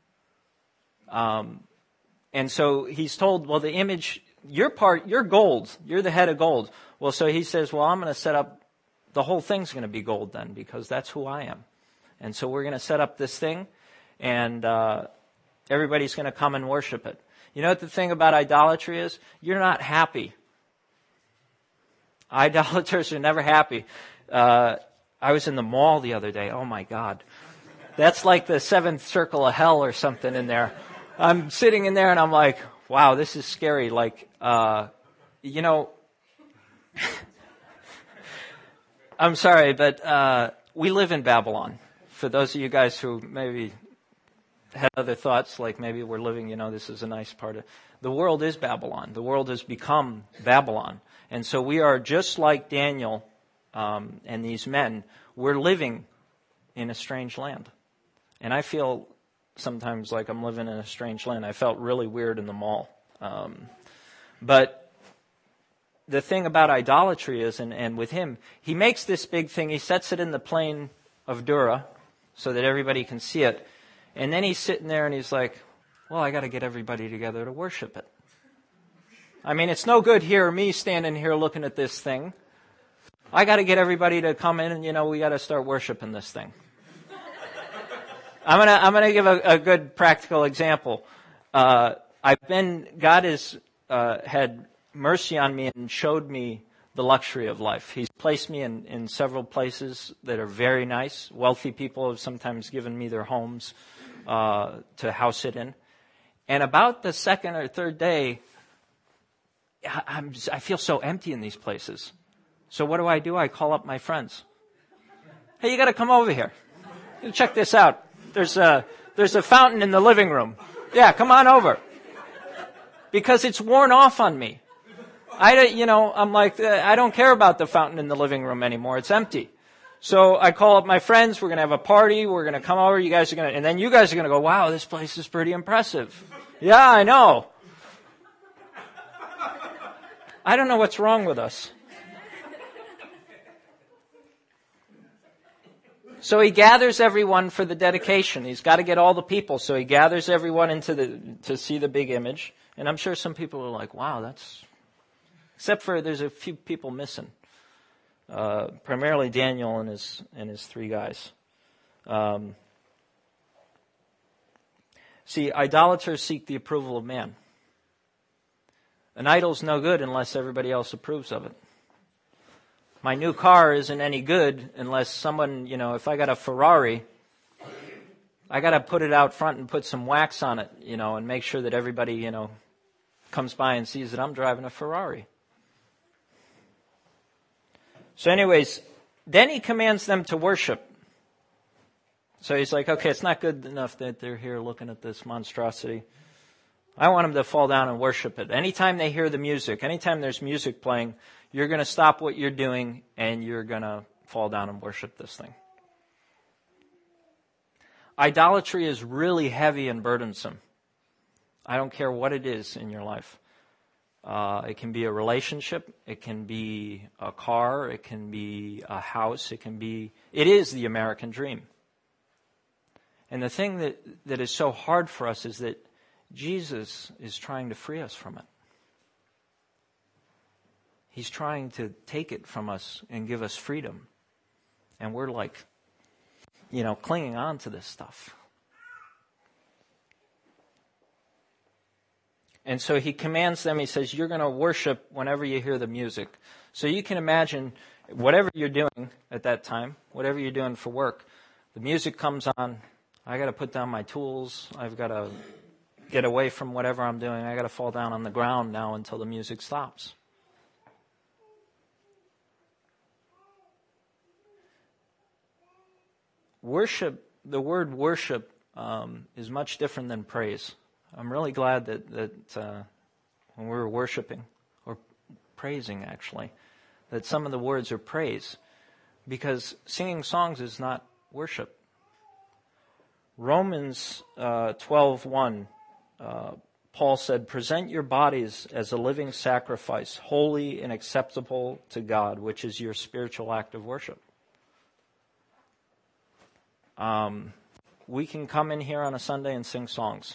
Um, and so he's told, well, the image, your part, you're gold. You're the head of gold. Well, so he says, well, I'm going to set up, the whole thing's going to be gold then, because that's who I am. And so we're going to set up this thing, and uh, everybody's going to come and worship it. You know what the thing about idolatry is? You're not happy Idolaters are never happy. Uh, I was in the mall the other day. Oh my God. That's like the seventh circle of hell or something in there. I'm sitting in there and I'm like, wow, this is scary. Like, uh, you know, I'm sorry, but uh, we live in Babylon. For those of you guys who maybe had other thoughts, like maybe we're living, you know, this is a nice part of, the world is Babylon. The world has become Babylon. And so we are just like Daniel um, and these men. We're living in a strange land. And I feel sometimes like I'm living in a strange land. I felt really weird in the mall. Um, but the thing about idolatry is, and, and with him, he makes this big thing. He sets it in the plain of Dura so that everybody can see it. And then he's sitting there and he's like, well, I got to get everybody together to worship it. I mean, it's no good here, me standing here looking at this thing. I got to get everybody to come in and, you know, we got to start worshiping this thing. I'm gonna I'm gonna give a, a good practical example. Uh, I've been God has uh, had mercy on me and showed me the luxury of life. He's placed me in, in several places that are very nice. Wealthy people have sometimes given me their homes uh, to house it in. And about the second or third day, I'm just, I feel so empty in these places. So what do I do? I call up my friends. Hey, you got to come over here. Check this out. There's a there's a fountain in the living room. Yeah, come on over. Because it's worn off on me. I you know I'm like I don't care about the fountain in the living room anymore. It's empty. So I call up my friends. We're gonna have a party. We're gonna come over. You guys are gonna and then you guys are gonna go. Wow, this place is pretty impressive. Yeah, I know. I don't know what's wrong with us. So he gathers everyone for the dedication. He's got to get all the people. So he gathers everyone into the to see the big image. And I'm sure some people are like, wow, that's... Except for there's a few people missing. Uh, primarily Daniel and his and his three guys. Um, see, idolaters seek the approval of man. An idol's no good unless everybody else approves of it. My new car isn't any good unless someone, you know, if I got a Ferrari, I got to put it out front and put some wax on it, you know, and make sure that everybody, you know, comes by and sees that I'm driving a Ferrari. So anyways, then he commands them to worship. So he's like, okay, it's not good enough that they're here looking at this monstrosity. I want them to fall down and worship it. Anytime they hear the music, anytime there's music playing, you're going to stop what you're doing and you're going to fall down and worship this thing. Idolatry is really heavy and burdensome. I don't care what it is in your life. Uh, it can be a relationship. It can be a car. It can be a house. It can be, it is the American dream. And the thing that, that is so hard for us is that Jesus is trying to free us from it. He's trying to take it from us and give us freedom. And we're like, you know, clinging on to this stuff. And so he commands them, he says, you're going to worship whenever you hear the music. So you can imagine whatever you're doing at that time, whatever you're doing for work, the music comes on, I got to put down my tools, I've got to get away from whatever I'm doing, I got to fall down on the ground now until the music stops. Worship, the word worship um, is much different than praise. I'm really glad that, that uh, when we were worshiping, or praising actually, that some of the words are praise. Because singing songs is not worship. Romans uh, twelve one, uh, Paul said, present your bodies as a living sacrifice, holy and acceptable to God, which is your spiritual act of worship. Um, we can come in here on a Sunday and sing songs.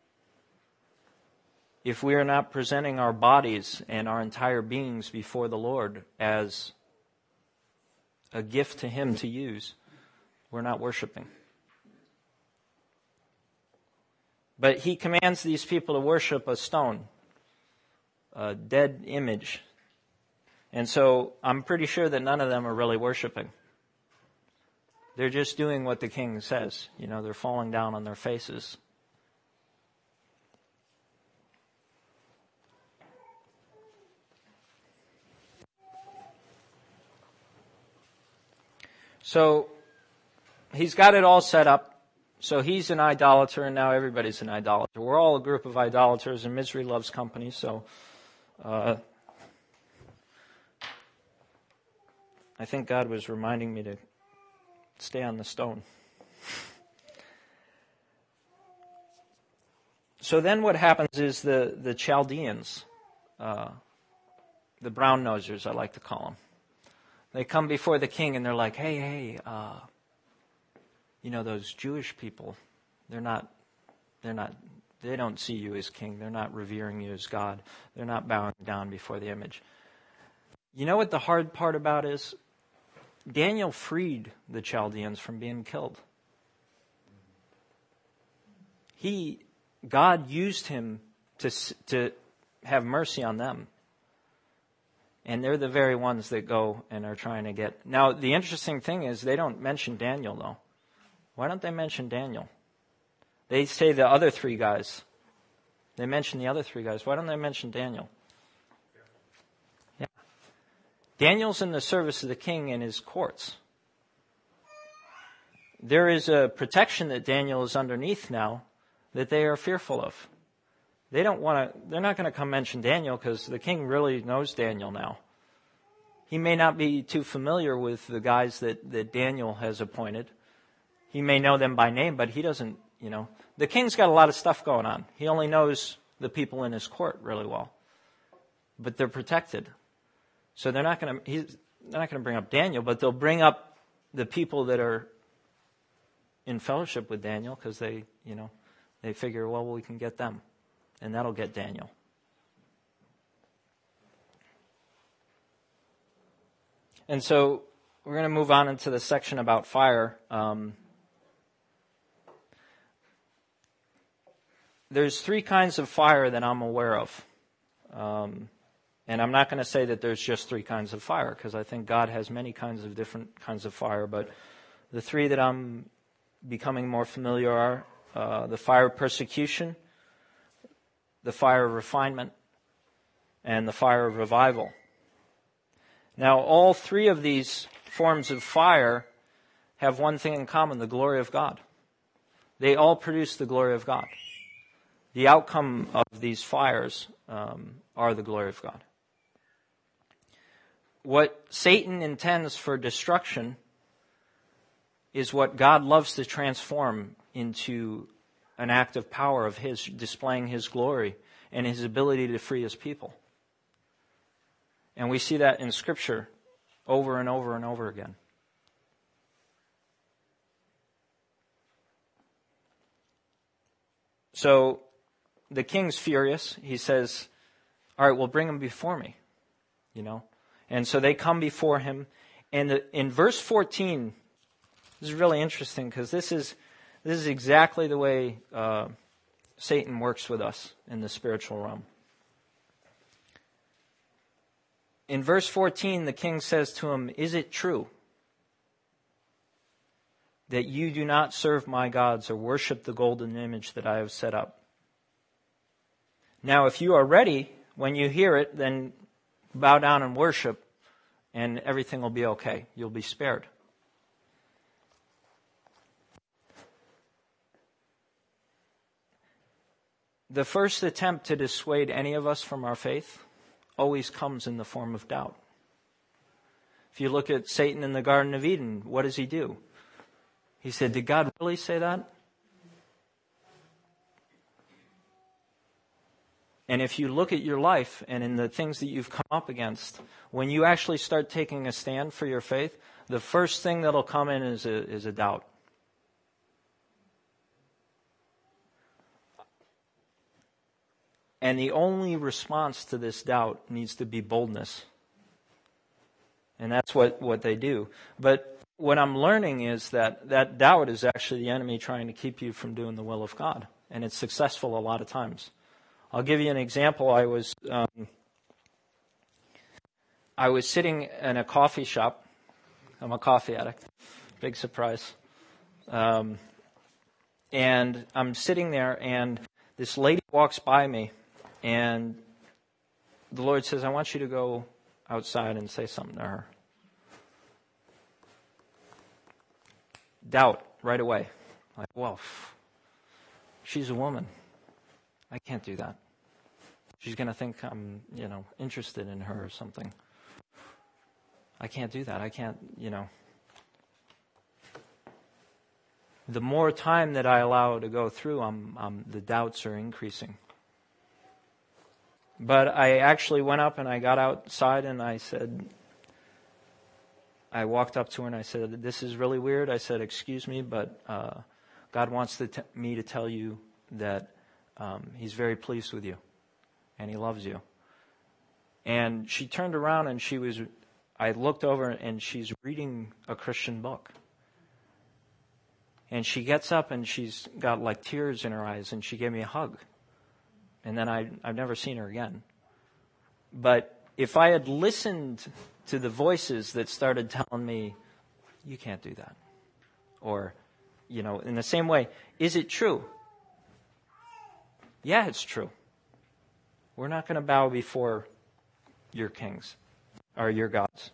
If we are not presenting our bodies and our entire beings before the Lord as a gift to Him to use, we're not worshiping. But He commands these people to worship a stone, a dead image. And so I'm pretty sure that none of them are really worshiping. They're just doing what the king says. You know, they're falling down on their faces. So he's got it all set up. So he's an idolater, and now everybody's an idolater. We're all a group of idolaters, and misery loves company. So uh, I think God was reminding me to stay on the stone. So then what happens is the, the Chaldeans, uh, the brown nosers, I like to call them, they come before the king and they're like, hey, hey, uh, you know, those Jewish people, they're not, they're not, they don't see you as king. They're not revering you as God. They're not bowing down before the image. You know what the hard part about is? Daniel freed the Chaldeans from being killed. He, God used him to, to have mercy on them. And they're the very ones that go and are trying to get... Now, the interesting thing is they don't mention Daniel, though. Why don't they mention Daniel? They say the other three guys. They mention the other three guys. Why don't they mention Daniel? Yeah. Daniel's in the service of the king in his courts. There is a protection that Daniel is underneath now that they are fearful of. They don't want to, they're not going to come mention Daniel because the king really knows Daniel now. He may not be too familiar with the guys that, that Daniel has appointed. He may know them by name, but he doesn't, you know. The king's got a lot of stuff going on. He only knows the people in his court really well. But they're protected. So they're not going to, he's, they're not going to bring up Daniel, but they'll bring up the people that are in fellowship with Daniel because they, you know, they figure, well, we can get them. And that'll get Daniel. And so we're going to move on into the section about fire. Um, there's three kinds of fire that I'm aware of. Um, and I'm not going to say that there's just three kinds of fire, because I think God has many kinds of different kinds of fire. But the three that I'm becoming more familiar are uh, the fire of persecution, the fire of refinement, and the fire of revival. Now, all three of these forms of fire have one thing in common, the glory of God. They all produce the glory of God. The outcome of these fires um, are the glory of God. What Satan intends for destruction is what God loves to transform into an act of power of His, displaying His glory and His ability to free His people. And we see that in Scripture over and over and over again. So the king's furious. He says, all right, well, bring him before me, you know. And so they come before him. And the, in verse fourteen, this is really interesting because this is this is exactly the way uh, Satan works with us in the spiritual realm. In verse fourteen, the king says to him, "Is it true that you do not serve my gods or worship the golden image that I have set up? Now, if you are ready, when you hear it, then bow down and worship, and everything will be okay. You'll be spared." The first attempt to dissuade any of us from our faith always comes in the form of doubt. If you look at Satan in the Garden of Eden, what does he do? He said, did God really say that? And if you look at your life and in the things that you've come up against, when you actually start taking a stand for your faith, the first thing that'll come in is a, is a doubt. And the only response to this doubt needs to be boldness. And that's what, what they do. But what I'm learning is that that doubt is actually the enemy trying to keep you from doing the will of God. And it's successful a lot of times. I'll give you an example. I was um, I was sitting in a coffee shop. I'm a coffee addict. Big surprise. Um, and I'm sitting there, and this lady walks by me, and the Lord says, I want you to go outside and say something to her. Doubt right away. Like, well, she's a woman. I can't do that. She's going to think I'm, you know, interested in her or something. I can't do that. I can't, you know. The more time that I allow to go through, I'm, I'm, the doubts are increasing. But I actually went up and I got outside and I said, I walked up to her and I said, this is really weird. I said, excuse me, but uh, God wants to t- me to tell you that um, He's very pleased with you and He loves you. And she turned around and she was, I looked over and she's reading a Christian book. And she gets up and she's got like tears in her eyes and she gave me a hug. And then I, I've never seen her again. But if I had listened to the voices that started telling me, you can't do that. Or, you know, in the same way, is it true? Yeah, it's true. We're not going to bow before your kings or your gods.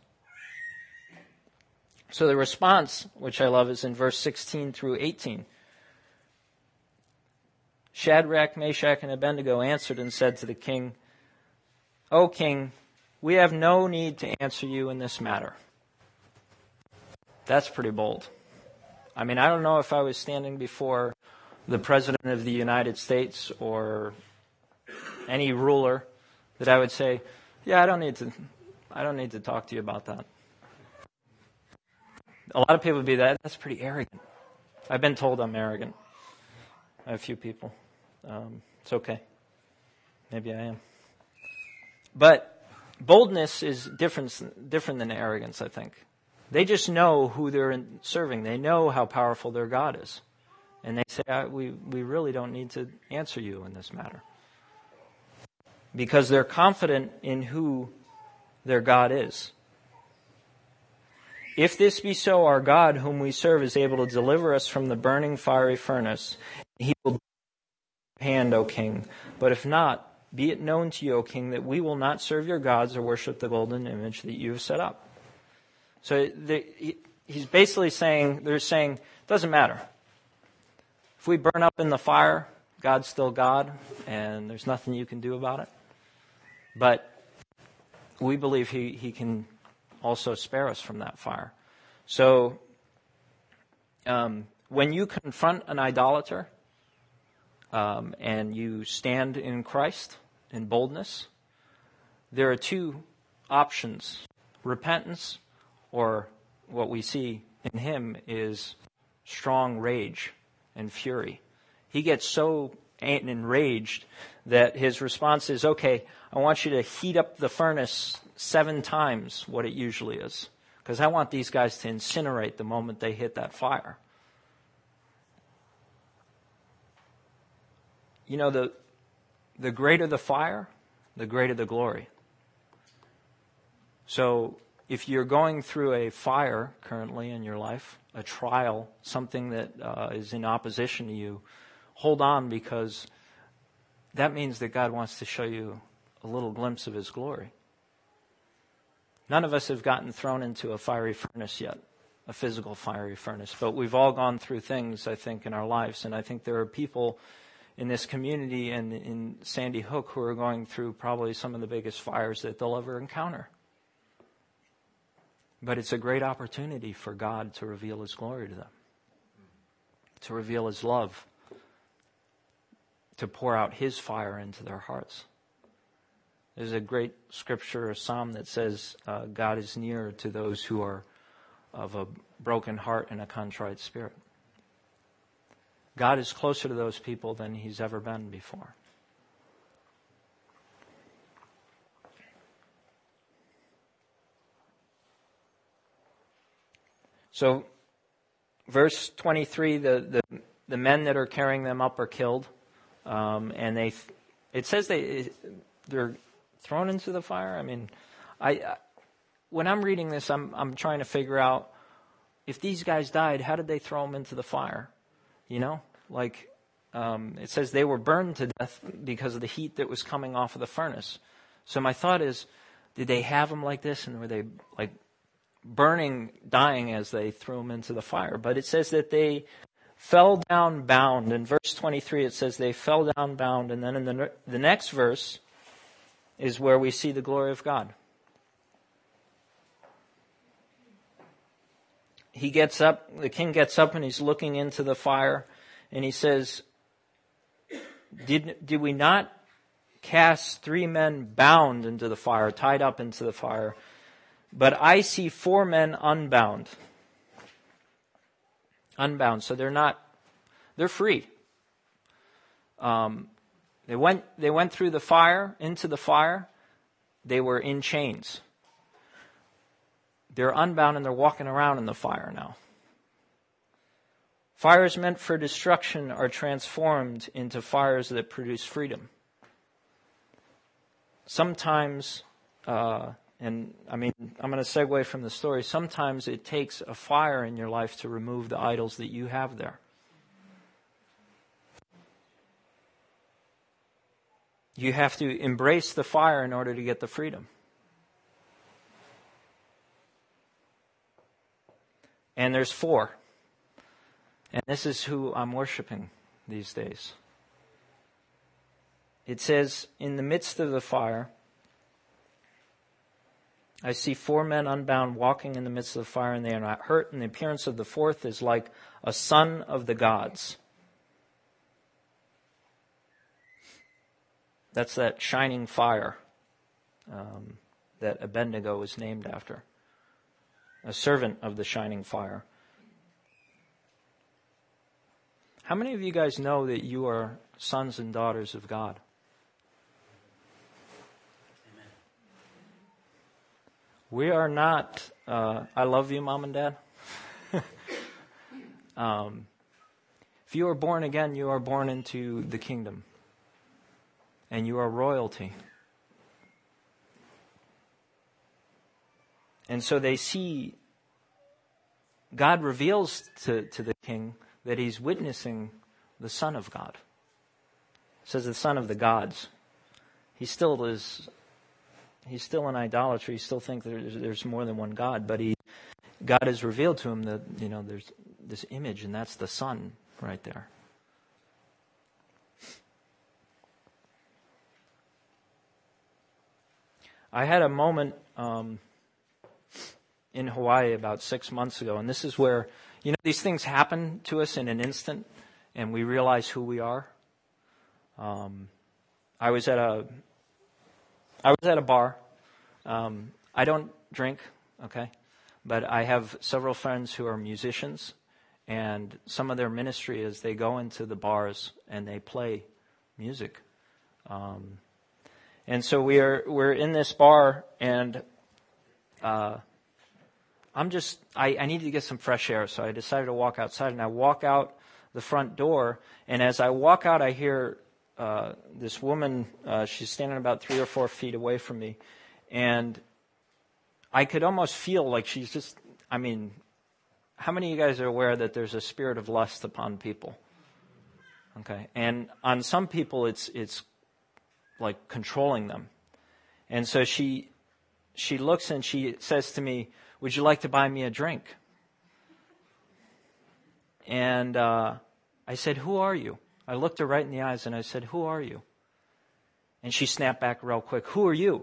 So the response, which I love, is in verse sixteen through eighteen. Shadrach, Meshach, and Abednego answered and said to the king, O king, we have no need to answer you in this matter. That's pretty bold. I mean, I don't know if I was standing before the President of the United States or any ruler that I would say, yeah, I don't need to, I don't need to talk to you about that. A lot of people would be that, that's pretty arrogant. I've been told I'm arrogant. I have a few people. Um, it's okay. Maybe I am. But boldness is different, different than arrogance, I think. They just know who they're serving. They know how powerful their God is. And they say, we, we really don't need to answer you in this matter. Because they're confident in who their God is. If this be so, our God, whom we serve, is able to deliver us from the burning fiery furnace. He will hand, O king. But if not, be it known to you, O king, that we will not serve your gods or worship the golden image that you have set up. So the, he, he's basically saying, they're saying, it doesn't matter. If we burn up in the fire, God's still God, and there's nothing you can do about it. But we believe he, he can also spare us from that fire. So um, when you confront an idolater um, and you stand in Christ in boldness, there are two options: repentance, or what we see in him is strong rage and fury. He gets so enraged that his response is, okay, I want you to heat up the furnace seven times what it usually is, because I want these guys to incinerate the moment they hit that fire. You know, the the greater the fire, the greater the glory. So if you're going through a fire currently in your life, a trial, something that uh, is in opposition to you, hold on, because that means that God wants to show you a little glimpse of His glory. None of us have gotten thrown into a fiery furnace yet, a physical fiery furnace, but we've all gone through things, I think, in our lives, and I think there are people in this community and in Sandy Hook who are going through probably some of the biggest fires that they'll ever encounter. But it's a great opportunity for God to reveal His glory to them, to reveal His love, to pour out His fire into their hearts. There's a great scripture, a psalm that says uh, God is near to those who are of a broken heart and a contrite spirit. God is closer to those people than He's ever been before. So, verse twenty-three, the, the, the men that are carrying them up are killed. Um, and they, it says they, they're thrown into the fire. I mean, I, when I'm reading this, I'm I'm trying to figure out, if these guys died, how did they throw them into the fire? You know, like um, it says they were burned to death because of the heat that was coming off of the furnace. So my thought is, did they have them like this, and were they like burning, dying as they threw them into the fire? But it says that they fell down bound. In verse twenty-three, it says they fell down bound. And then in the, the next verse is where we see the glory of God. He gets up, the king gets up, and he's looking into the fire, and he says, Did, did we not cast three men bound into the fire, tied up into the fire? But I see four men unbound. Unbound. So they're not, they're free. Um, they went, they went through the fire, into the fire. They were in chains. They're unbound and they're walking around in the fire now. Fires meant for destruction are transformed into fires that produce freedom. Sometimes, uh, and I mean, I'm going to segue from the story. Sometimes it takes a fire in your life to remove the idols that you have there. You have to embrace the fire in order to get the freedom. And there's four. And this is who I'm worshiping these days. It says, in the midst of the fire, I see four men unbound walking in the midst of the fire, and they are not hurt, and the appearance of the fourth is like a son of the gods. That's that shining fire um, that Abednego was named after. A servant of the shining fire. How many of you guys know that you are sons and daughters of God? Amen. We are not, uh, I love you, Mom and Dad. um, if you are born again, you are born into the kingdom. And you are royalty. And so they see, God reveals to, to the king that he's witnessing the Son of God. It says the Son of the gods. He still is, he's still in idolatry. He still thinks there's, there's more than one God. But he, God has revealed to him that, you know, there's this image, and that's the Son right there. I had a moment um, in Hawaii about six months ago, and this is where, you know, these things happen to us in an instant, and we realize who we are. Um, I was at a, I was at a bar. Um, I don't drink, okay, but I have several friends who are musicians, and some of their ministry is they go into the bars and they play music. Um, And so we are, we're in this bar, and uh, I'm just, I, I needed to get some fresh air, so I decided to walk outside, and I walk out the front door, and as I walk out, I hear uh, this woman, uh, she's standing about three or four feet away from me, and I could almost feel like she's just, I mean, how many of you guys are aware that there's a spirit of lust upon people? Okay, and on some people, it's it's like controlling them. And so she she looks and she says to me, "Would you like to buy me a drink?" And uh, I said, "Who are you?" I looked her right in the eyes and I said, "Who are you?" And she snapped back real quick, "Who are you?"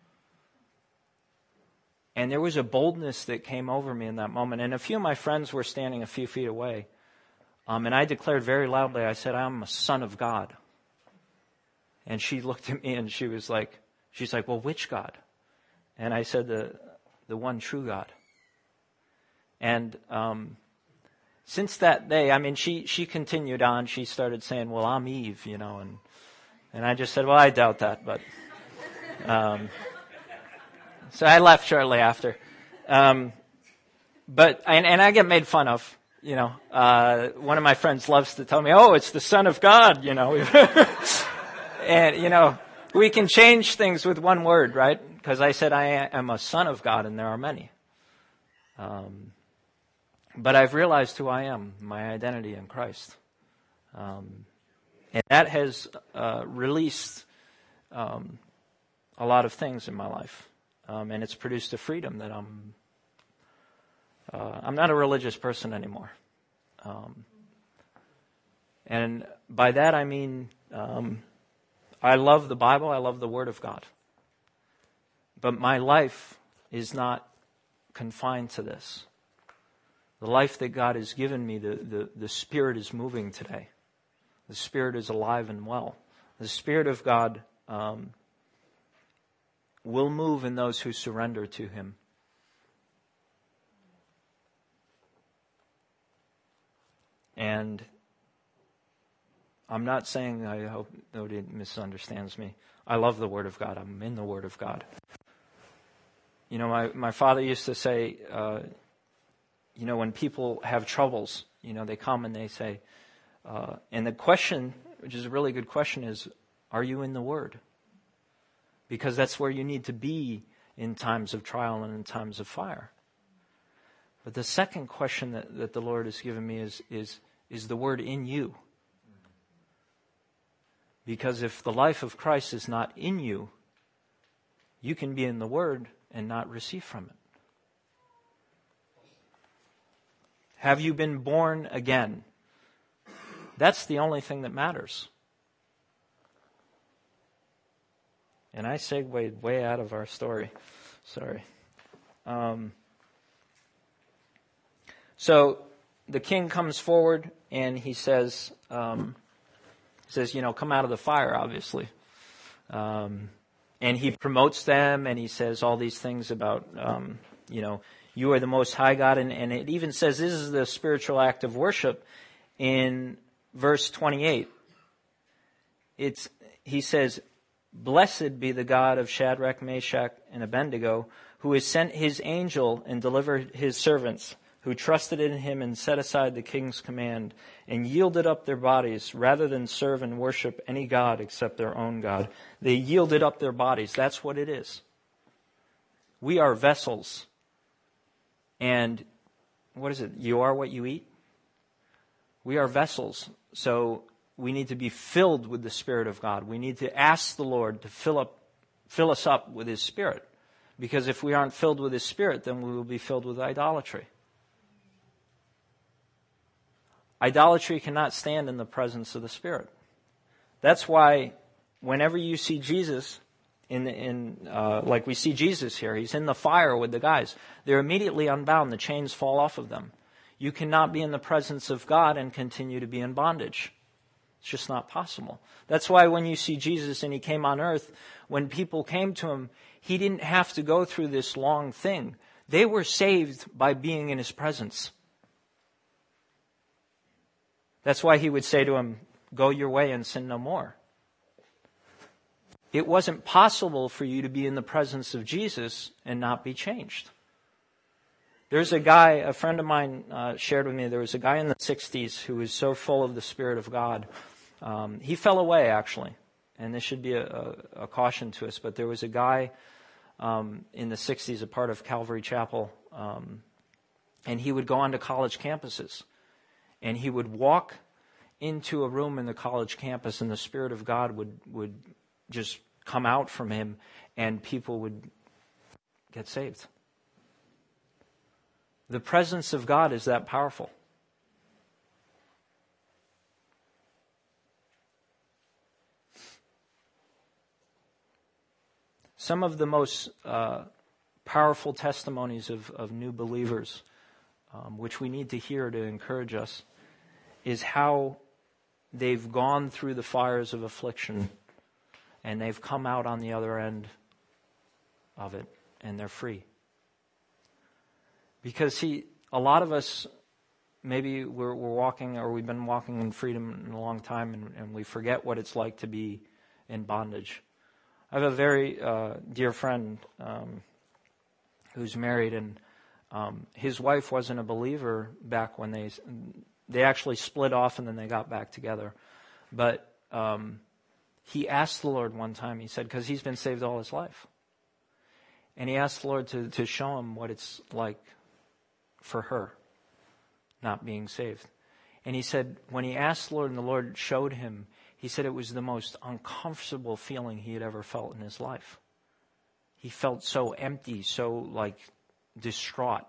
And there was a boldness that came over me in that moment. And a few of my friends were standing a few feet away. Um, and I declared very loudly, I said, "I'm a son of God." And she looked at me and she was like, she's like, "Well, which God?" And I said, the the one true God. And um, since that day, I mean, she, she continued on. She started saying, "Well, I'm Eve," you know, and and I just said, "Well, I doubt that," but um, so I left shortly after. Um, but and, and I get made fun of, you know. Uh, one of my friends loves to tell me, "Oh, it's the Son of God," you know. And, you know, we can change things with one word, right? because I said I am a son of God, and there are many. Um, but I've realized who I am, my identity in Christ. Um, and that has uh, released um, a lot of things in my life. Um, and it's produced a freedom that I'm, uh, I'm not a religious person anymore. Um, and by that I mean, um, I love the Bible, I love the Word of God. But my life is not confined to this. The life that God has given me, the, the, the Spirit is moving today. The Spirit is alive and well. The Spirit of God um, will move in those who surrender to Him. And I'm not saying, I hope nobody misunderstands me, I love the Word of God. I'm in the Word of God. You know, my, my father used to say, uh, you know, when people have troubles, you know, they come and they say, uh, and the question, which is a really good question, is, are you in the Word? Because that's where you need to be in times of trial and in times of fire. But the second question that, that the Lord has given me is, is, is the Word in you? Because if the life of Christ is not in you, you can be in the Word and not receive from it. Have you been born again? That's the only thing that matters. And I segued way out of our story. Sorry. Um, so the king comes forward and he says, um, he says, you know, come out of the fire, obviously. Um, and he promotes them and he says all these things about, um, you know, you are the Most High God. And, and it even says this is the spiritual act of worship in verse twenty-eight. It's, he says, blessed be the God of Shadrach, Meshach, and Abednego, who has sent his angel and delivered his servants, who trusted in him and set aside the king's command, and yielded up their bodies rather than serve and worship any god except their own God. They yielded up their bodies. That's what it is. We are vessels. And what is it? You are what you eat? We are vessels. So we need to be filled with the Spirit of God. We need to ask the Lord to fill up, fill us up with His Spirit. Because if we aren't filled with His Spirit, then we will be filled with idolatry. Idolatry cannot stand in the presence of the Spirit. That's why whenever you see Jesus, in in uh, like we see Jesus here, He's in the fire with the guys. They're immediately unbound. The chains fall off of them. You cannot be in the presence of God and continue to be in bondage. It's just not possible. That's why when you see Jesus and He came on earth, when people came to Him, He didn't have to go through this long thing. They were saved by being in His presence. That's why He would say to him, go your way and sin no more. It wasn't possible for you to be in the presence of Jesus and not be changed. There's a guy, a friend of mine uh, shared with me, there was a guy in the sixties who was so full of the Spirit of God. Um, he fell away, actually. And this should be a, a, a caution to us. But there was a guy um, in the sixties, a part of Calvary Chapel, um, and he would go onto college campuses. And he would walk into a room in the college campus, and the Spirit of God would, would just come out from him, and people would get saved. The presence of God is that powerful. Some of the most uh, powerful testimonies of, of new believers, um, which we need to hear to encourage us, is how they've gone through the fires of affliction and they've come out on the other end of it and they're free. Because, see, a lot of us, maybe we're, we're walking or we've been walking in freedom in a long time and, and we forget what it's like to be in bondage. I have a very uh, dear friend um, who's married, and um, his wife wasn't a believer back when they... They actually split off and then they got back together. But um, he asked the Lord one time, he said, because he's been saved all his life. And he asked the Lord to, to show him what it's like for her not being saved. And he said, when he asked the Lord and the Lord showed him, he said it was the most uncomfortable feeling he had ever felt in his life. He felt so empty, so like distraught.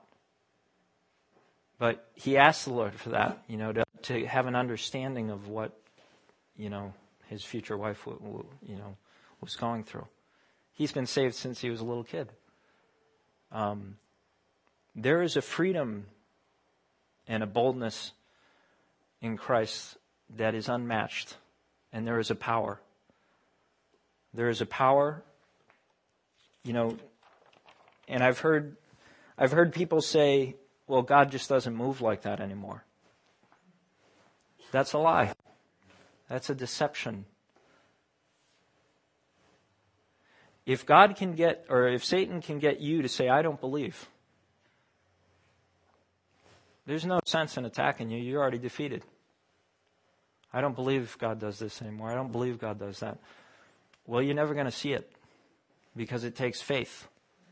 But he asked the Lord for that, you know, to, to have an understanding of what, you know, his future wife, you know, was going through. He's been saved since he was a little kid. Um, there is a freedom and a boldness in Christ that is unmatched, and there is a power. There is a power, you know, and I've heard, I've heard people say, well, God just doesn't move like that anymore. That's a lie. That's a deception. If God can get, or if Satan can get you to say, I don't believe, there's no sense in attacking you. You're already defeated. I don't believe God does this anymore. I don't believe God does that. Well, you're never going to see it because it takes faith.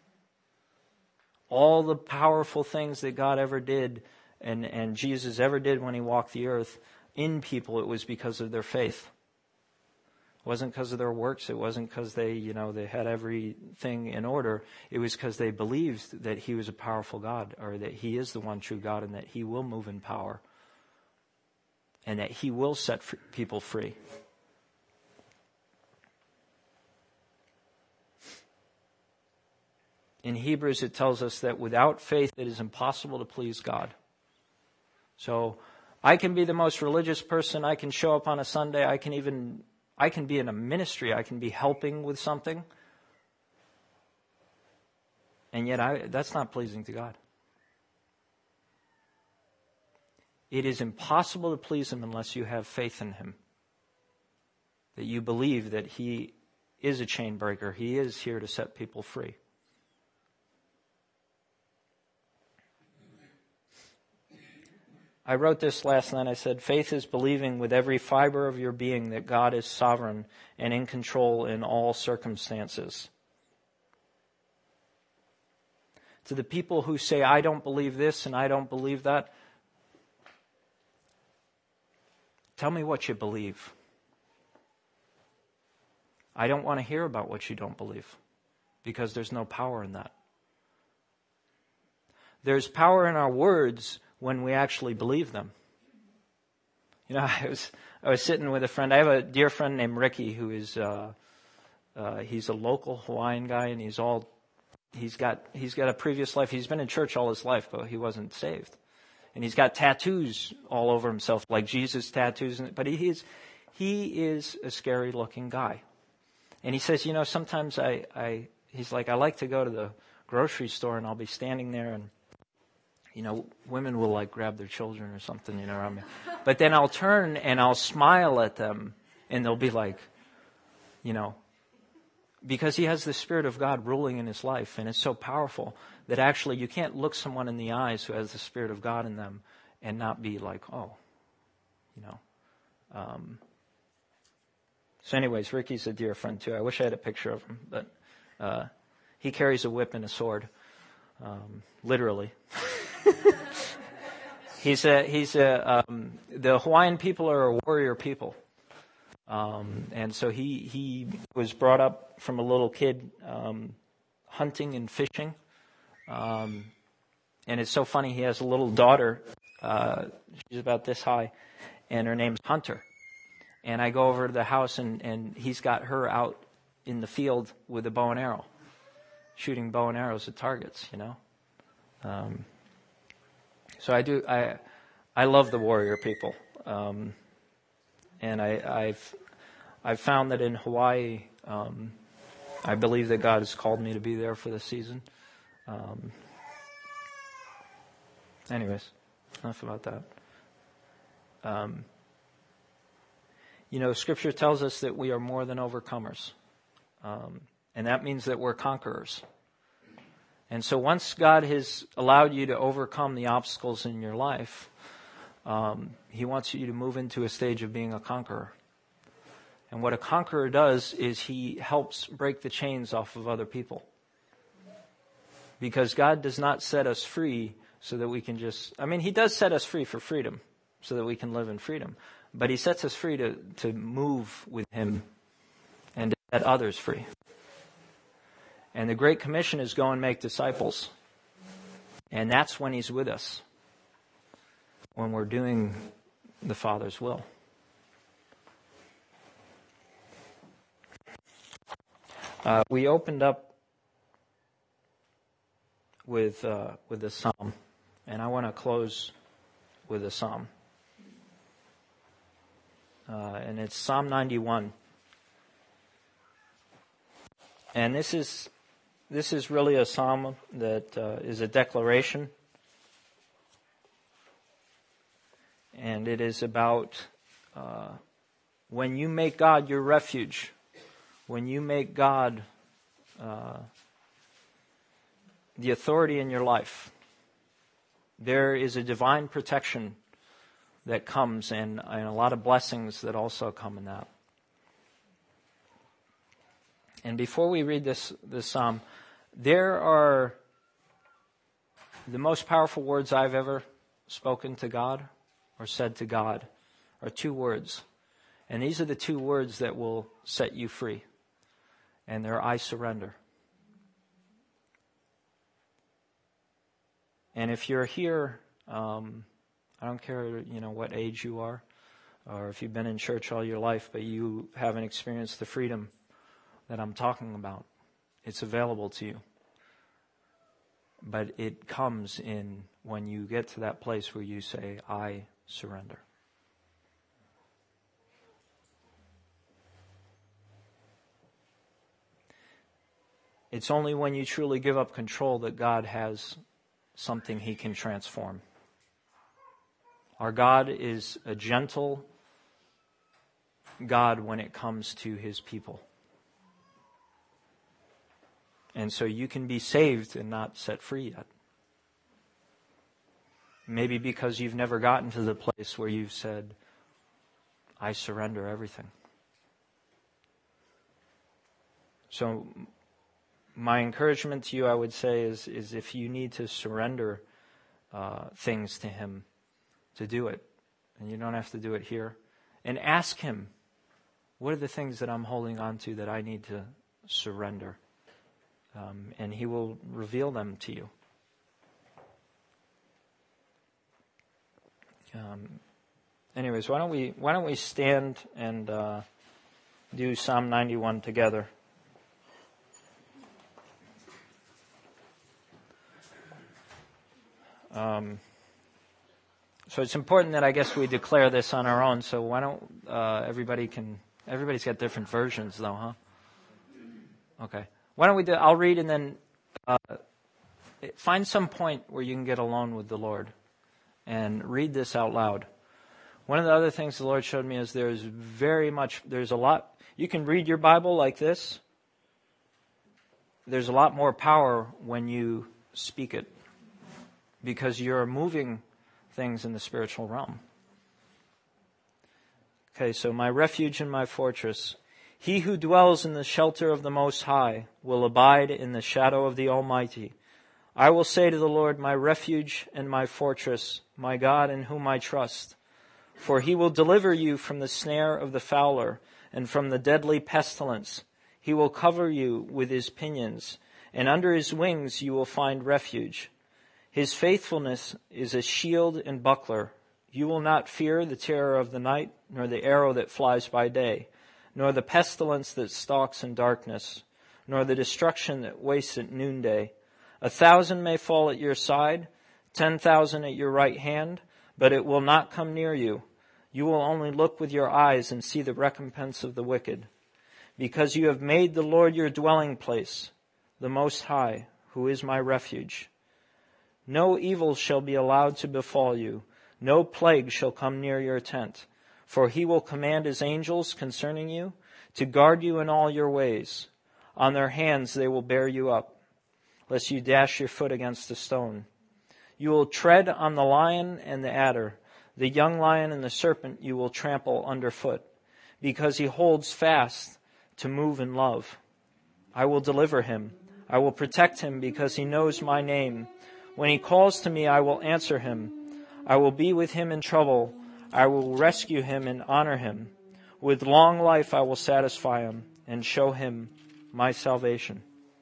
All the powerful things that God ever did and, and Jesus ever did when he walked the earth in people, it was because of their faith. It wasn't because of their works. It wasn't because they, you know, they had everything in order. It was because they believed that he was a powerful God, or that he is the one true God, and that he will move in power, and that he will set free, people free. In Hebrews, it tells us that without faith, it is impossible to please God. So I can be the most religious person. I can show up on a Sunday. I can even, I can be in a ministry. I can be helping with something. And yet I, that's not pleasing to God. It is impossible to please him unless you have faith in him. That you believe that he is a chain breaker. He is here to set people free. I wrote this last night. I said, faith is believing with every fiber of your being that God is sovereign and in control in all circumstances. To the people who say, I don't believe this and I don't believe that, tell me what you believe. I don't want to hear about what you don't believe, because there's no power in that. There's power in our words when we actually believe them. You know, I was I was sitting with a friend. I have a dear friend named Ricky who is uh, uh, he's a local Hawaiian guy, and he's all he's got he's got a previous life. He's been in church all his life, but he wasn't saved, and he's got tattoos all over himself, like Jesus tattoos. But he is he is a scary looking guy, and he says, you know, sometimes I I he's like I like to go to the grocery store and I'll be standing there and, you know, women will like grab their children or something, you know, around me. But then I'll turn and I'll smile at them and they'll be like, you know, because he has the Spirit of God ruling in his life, and it's so powerful that actually you can't look someone in the eyes who has the Spirit of God in them and not be like, oh, you know. Um, so anyways, Ricky's a dear friend too. I wish I had a picture of him, but uh, he carries a whip and a sword, um, literally. he's a he's a um, the Hawaiian people are a warrior people, um, and so he he was brought up from a little kid um, hunting and fishing, um, and it's so funny. He has a little daughter. Uh, she's about this high, and her name's Hunter. And I go over to the house, and, and he's got her out in the field with a bow and arrow, shooting bow and arrows at targets. You know. Um, So I do. I I love the warrior people, um, and I, I've I've found that in Hawaii, um, I believe that God has called me to be there for the season. Um, anyways, enough about that. Um, you know, Scripture tells us that we are more than overcomers, um, and that means that we're conquerors. And so once God has allowed you to overcome the obstacles in your life, um, he wants you to move into a stage of being a conqueror. And what a conqueror does is he helps break the chains off of other people. Because God does not set us free so that we can just, I mean, He does set us free for freedom, so that we can live in freedom. But He sets us free to, to move with Him and to set others free. And the Great Commission is go and make disciples. And that's when He's with us, when we're doing the Father's will. Uh, we opened up with uh, with a psalm, and I want to close with a psalm. Uh, and it's Psalm ninety-one. And this is this is really a psalm that uh, is a declaration. And it is about uh, when you make God your refuge, when you make God uh, the authority in your life, there is a divine protection that comes, and, and a lot of blessings that also come in that. And before we read this, this psalm, there are the most powerful words I've ever spoken to God or said to God are two words. And these are the two words that will set you free. And they're, I surrender. And if you're here, um, I don't care, you know, what age you are, or if you've been in church all your life, but you haven't experienced the freedom that I'm talking about, it's available to you. But it comes in when you get to that place where you say, I surrender. It's only when you truly give up control that God has something He can transform. Our God is a gentle God when it comes to His people. And so you can be saved and not set free yet. Maybe because you've never gotten to the place where you've said, I surrender everything. So my encouragement to you, I would say, is, is if you need to surrender uh, things to Him, to do it. And you don't have to do it here. And ask Him, what are the things that I'm holding on to that I need to surrender? Um, and He will reveal them to you. Um, anyways, why don't we why don't we stand and uh, do Psalm ninety-one together? Um, so it's important that I guess we declare this on our own. So why don't uh, everybody can everybody's got different versions though, huh? Okay. Why don't we do, I'll read and then uh, find some point where you can get alone with the Lord and read this out loud. One of the other things the Lord showed me is there's very much, there's a lot, you can read your Bible like this. There's a lot more power when you speak it because you're moving things in the spiritual realm. Okay, so my refuge and my fortress. He who dwells in the shelter of the Most High will abide in the shadow of the Almighty. I will say to the Lord, my refuge and my fortress, my God in whom I trust. For He will deliver you from the snare of the fowler and from the deadly pestilence. He will cover you with His pinions, and under His wings you will find refuge. His faithfulness is a shield and buckler. You will not fear the terror of the night, nor the arrow that flies by day, nor the pestilence that stalks in darkness, nor the destruction that wastes at noonday. A thousand may fall at your side, ten thousand at your right hand, but it will not come near you. You will only look with your eyes and see the recompense of the wicked. Because you have made the Lord your dwelling place, the Most High, who is my refuge. No evil shall be allowed to befall you. No plague shall come near your tent. For He will command His angels concerning you to guard you in all your ways. On their hands they will bear you up, lest you dash your foot against a stone. You will tread on the lion and the adder. The young lion and the serpent you will trample underfoot, because He holds fast to move in love. I will deliver him. I will protect him because he knows my name. When he calls to me, I will answer him. I will be with him in trouble. I will rescue him and honor him. With long life I will satisfy him and show him my salvation.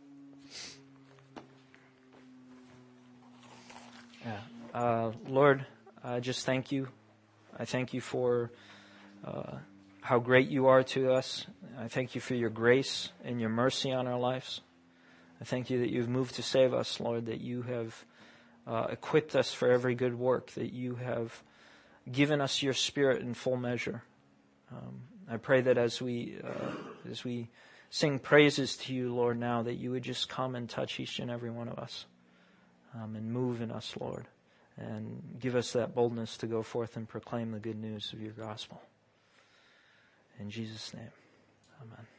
Yeah. Uh, Lord, I just thank you. I thank you for uh, how great you are to us. I thank you for your grace and your mercy on our lives. I thank you that you've moved to save us, Lord, that you have uh, equipped us for every good work, that you have given us your Spirit in full measure. Um, I pray that as we uh, as we sing praises to you, Lord, now, that you would just come and touch each and every one of us um, and move in us, Lord, and give us that boldness to go forth and proclaim the good news of your gospel. In Jesus' name, amen.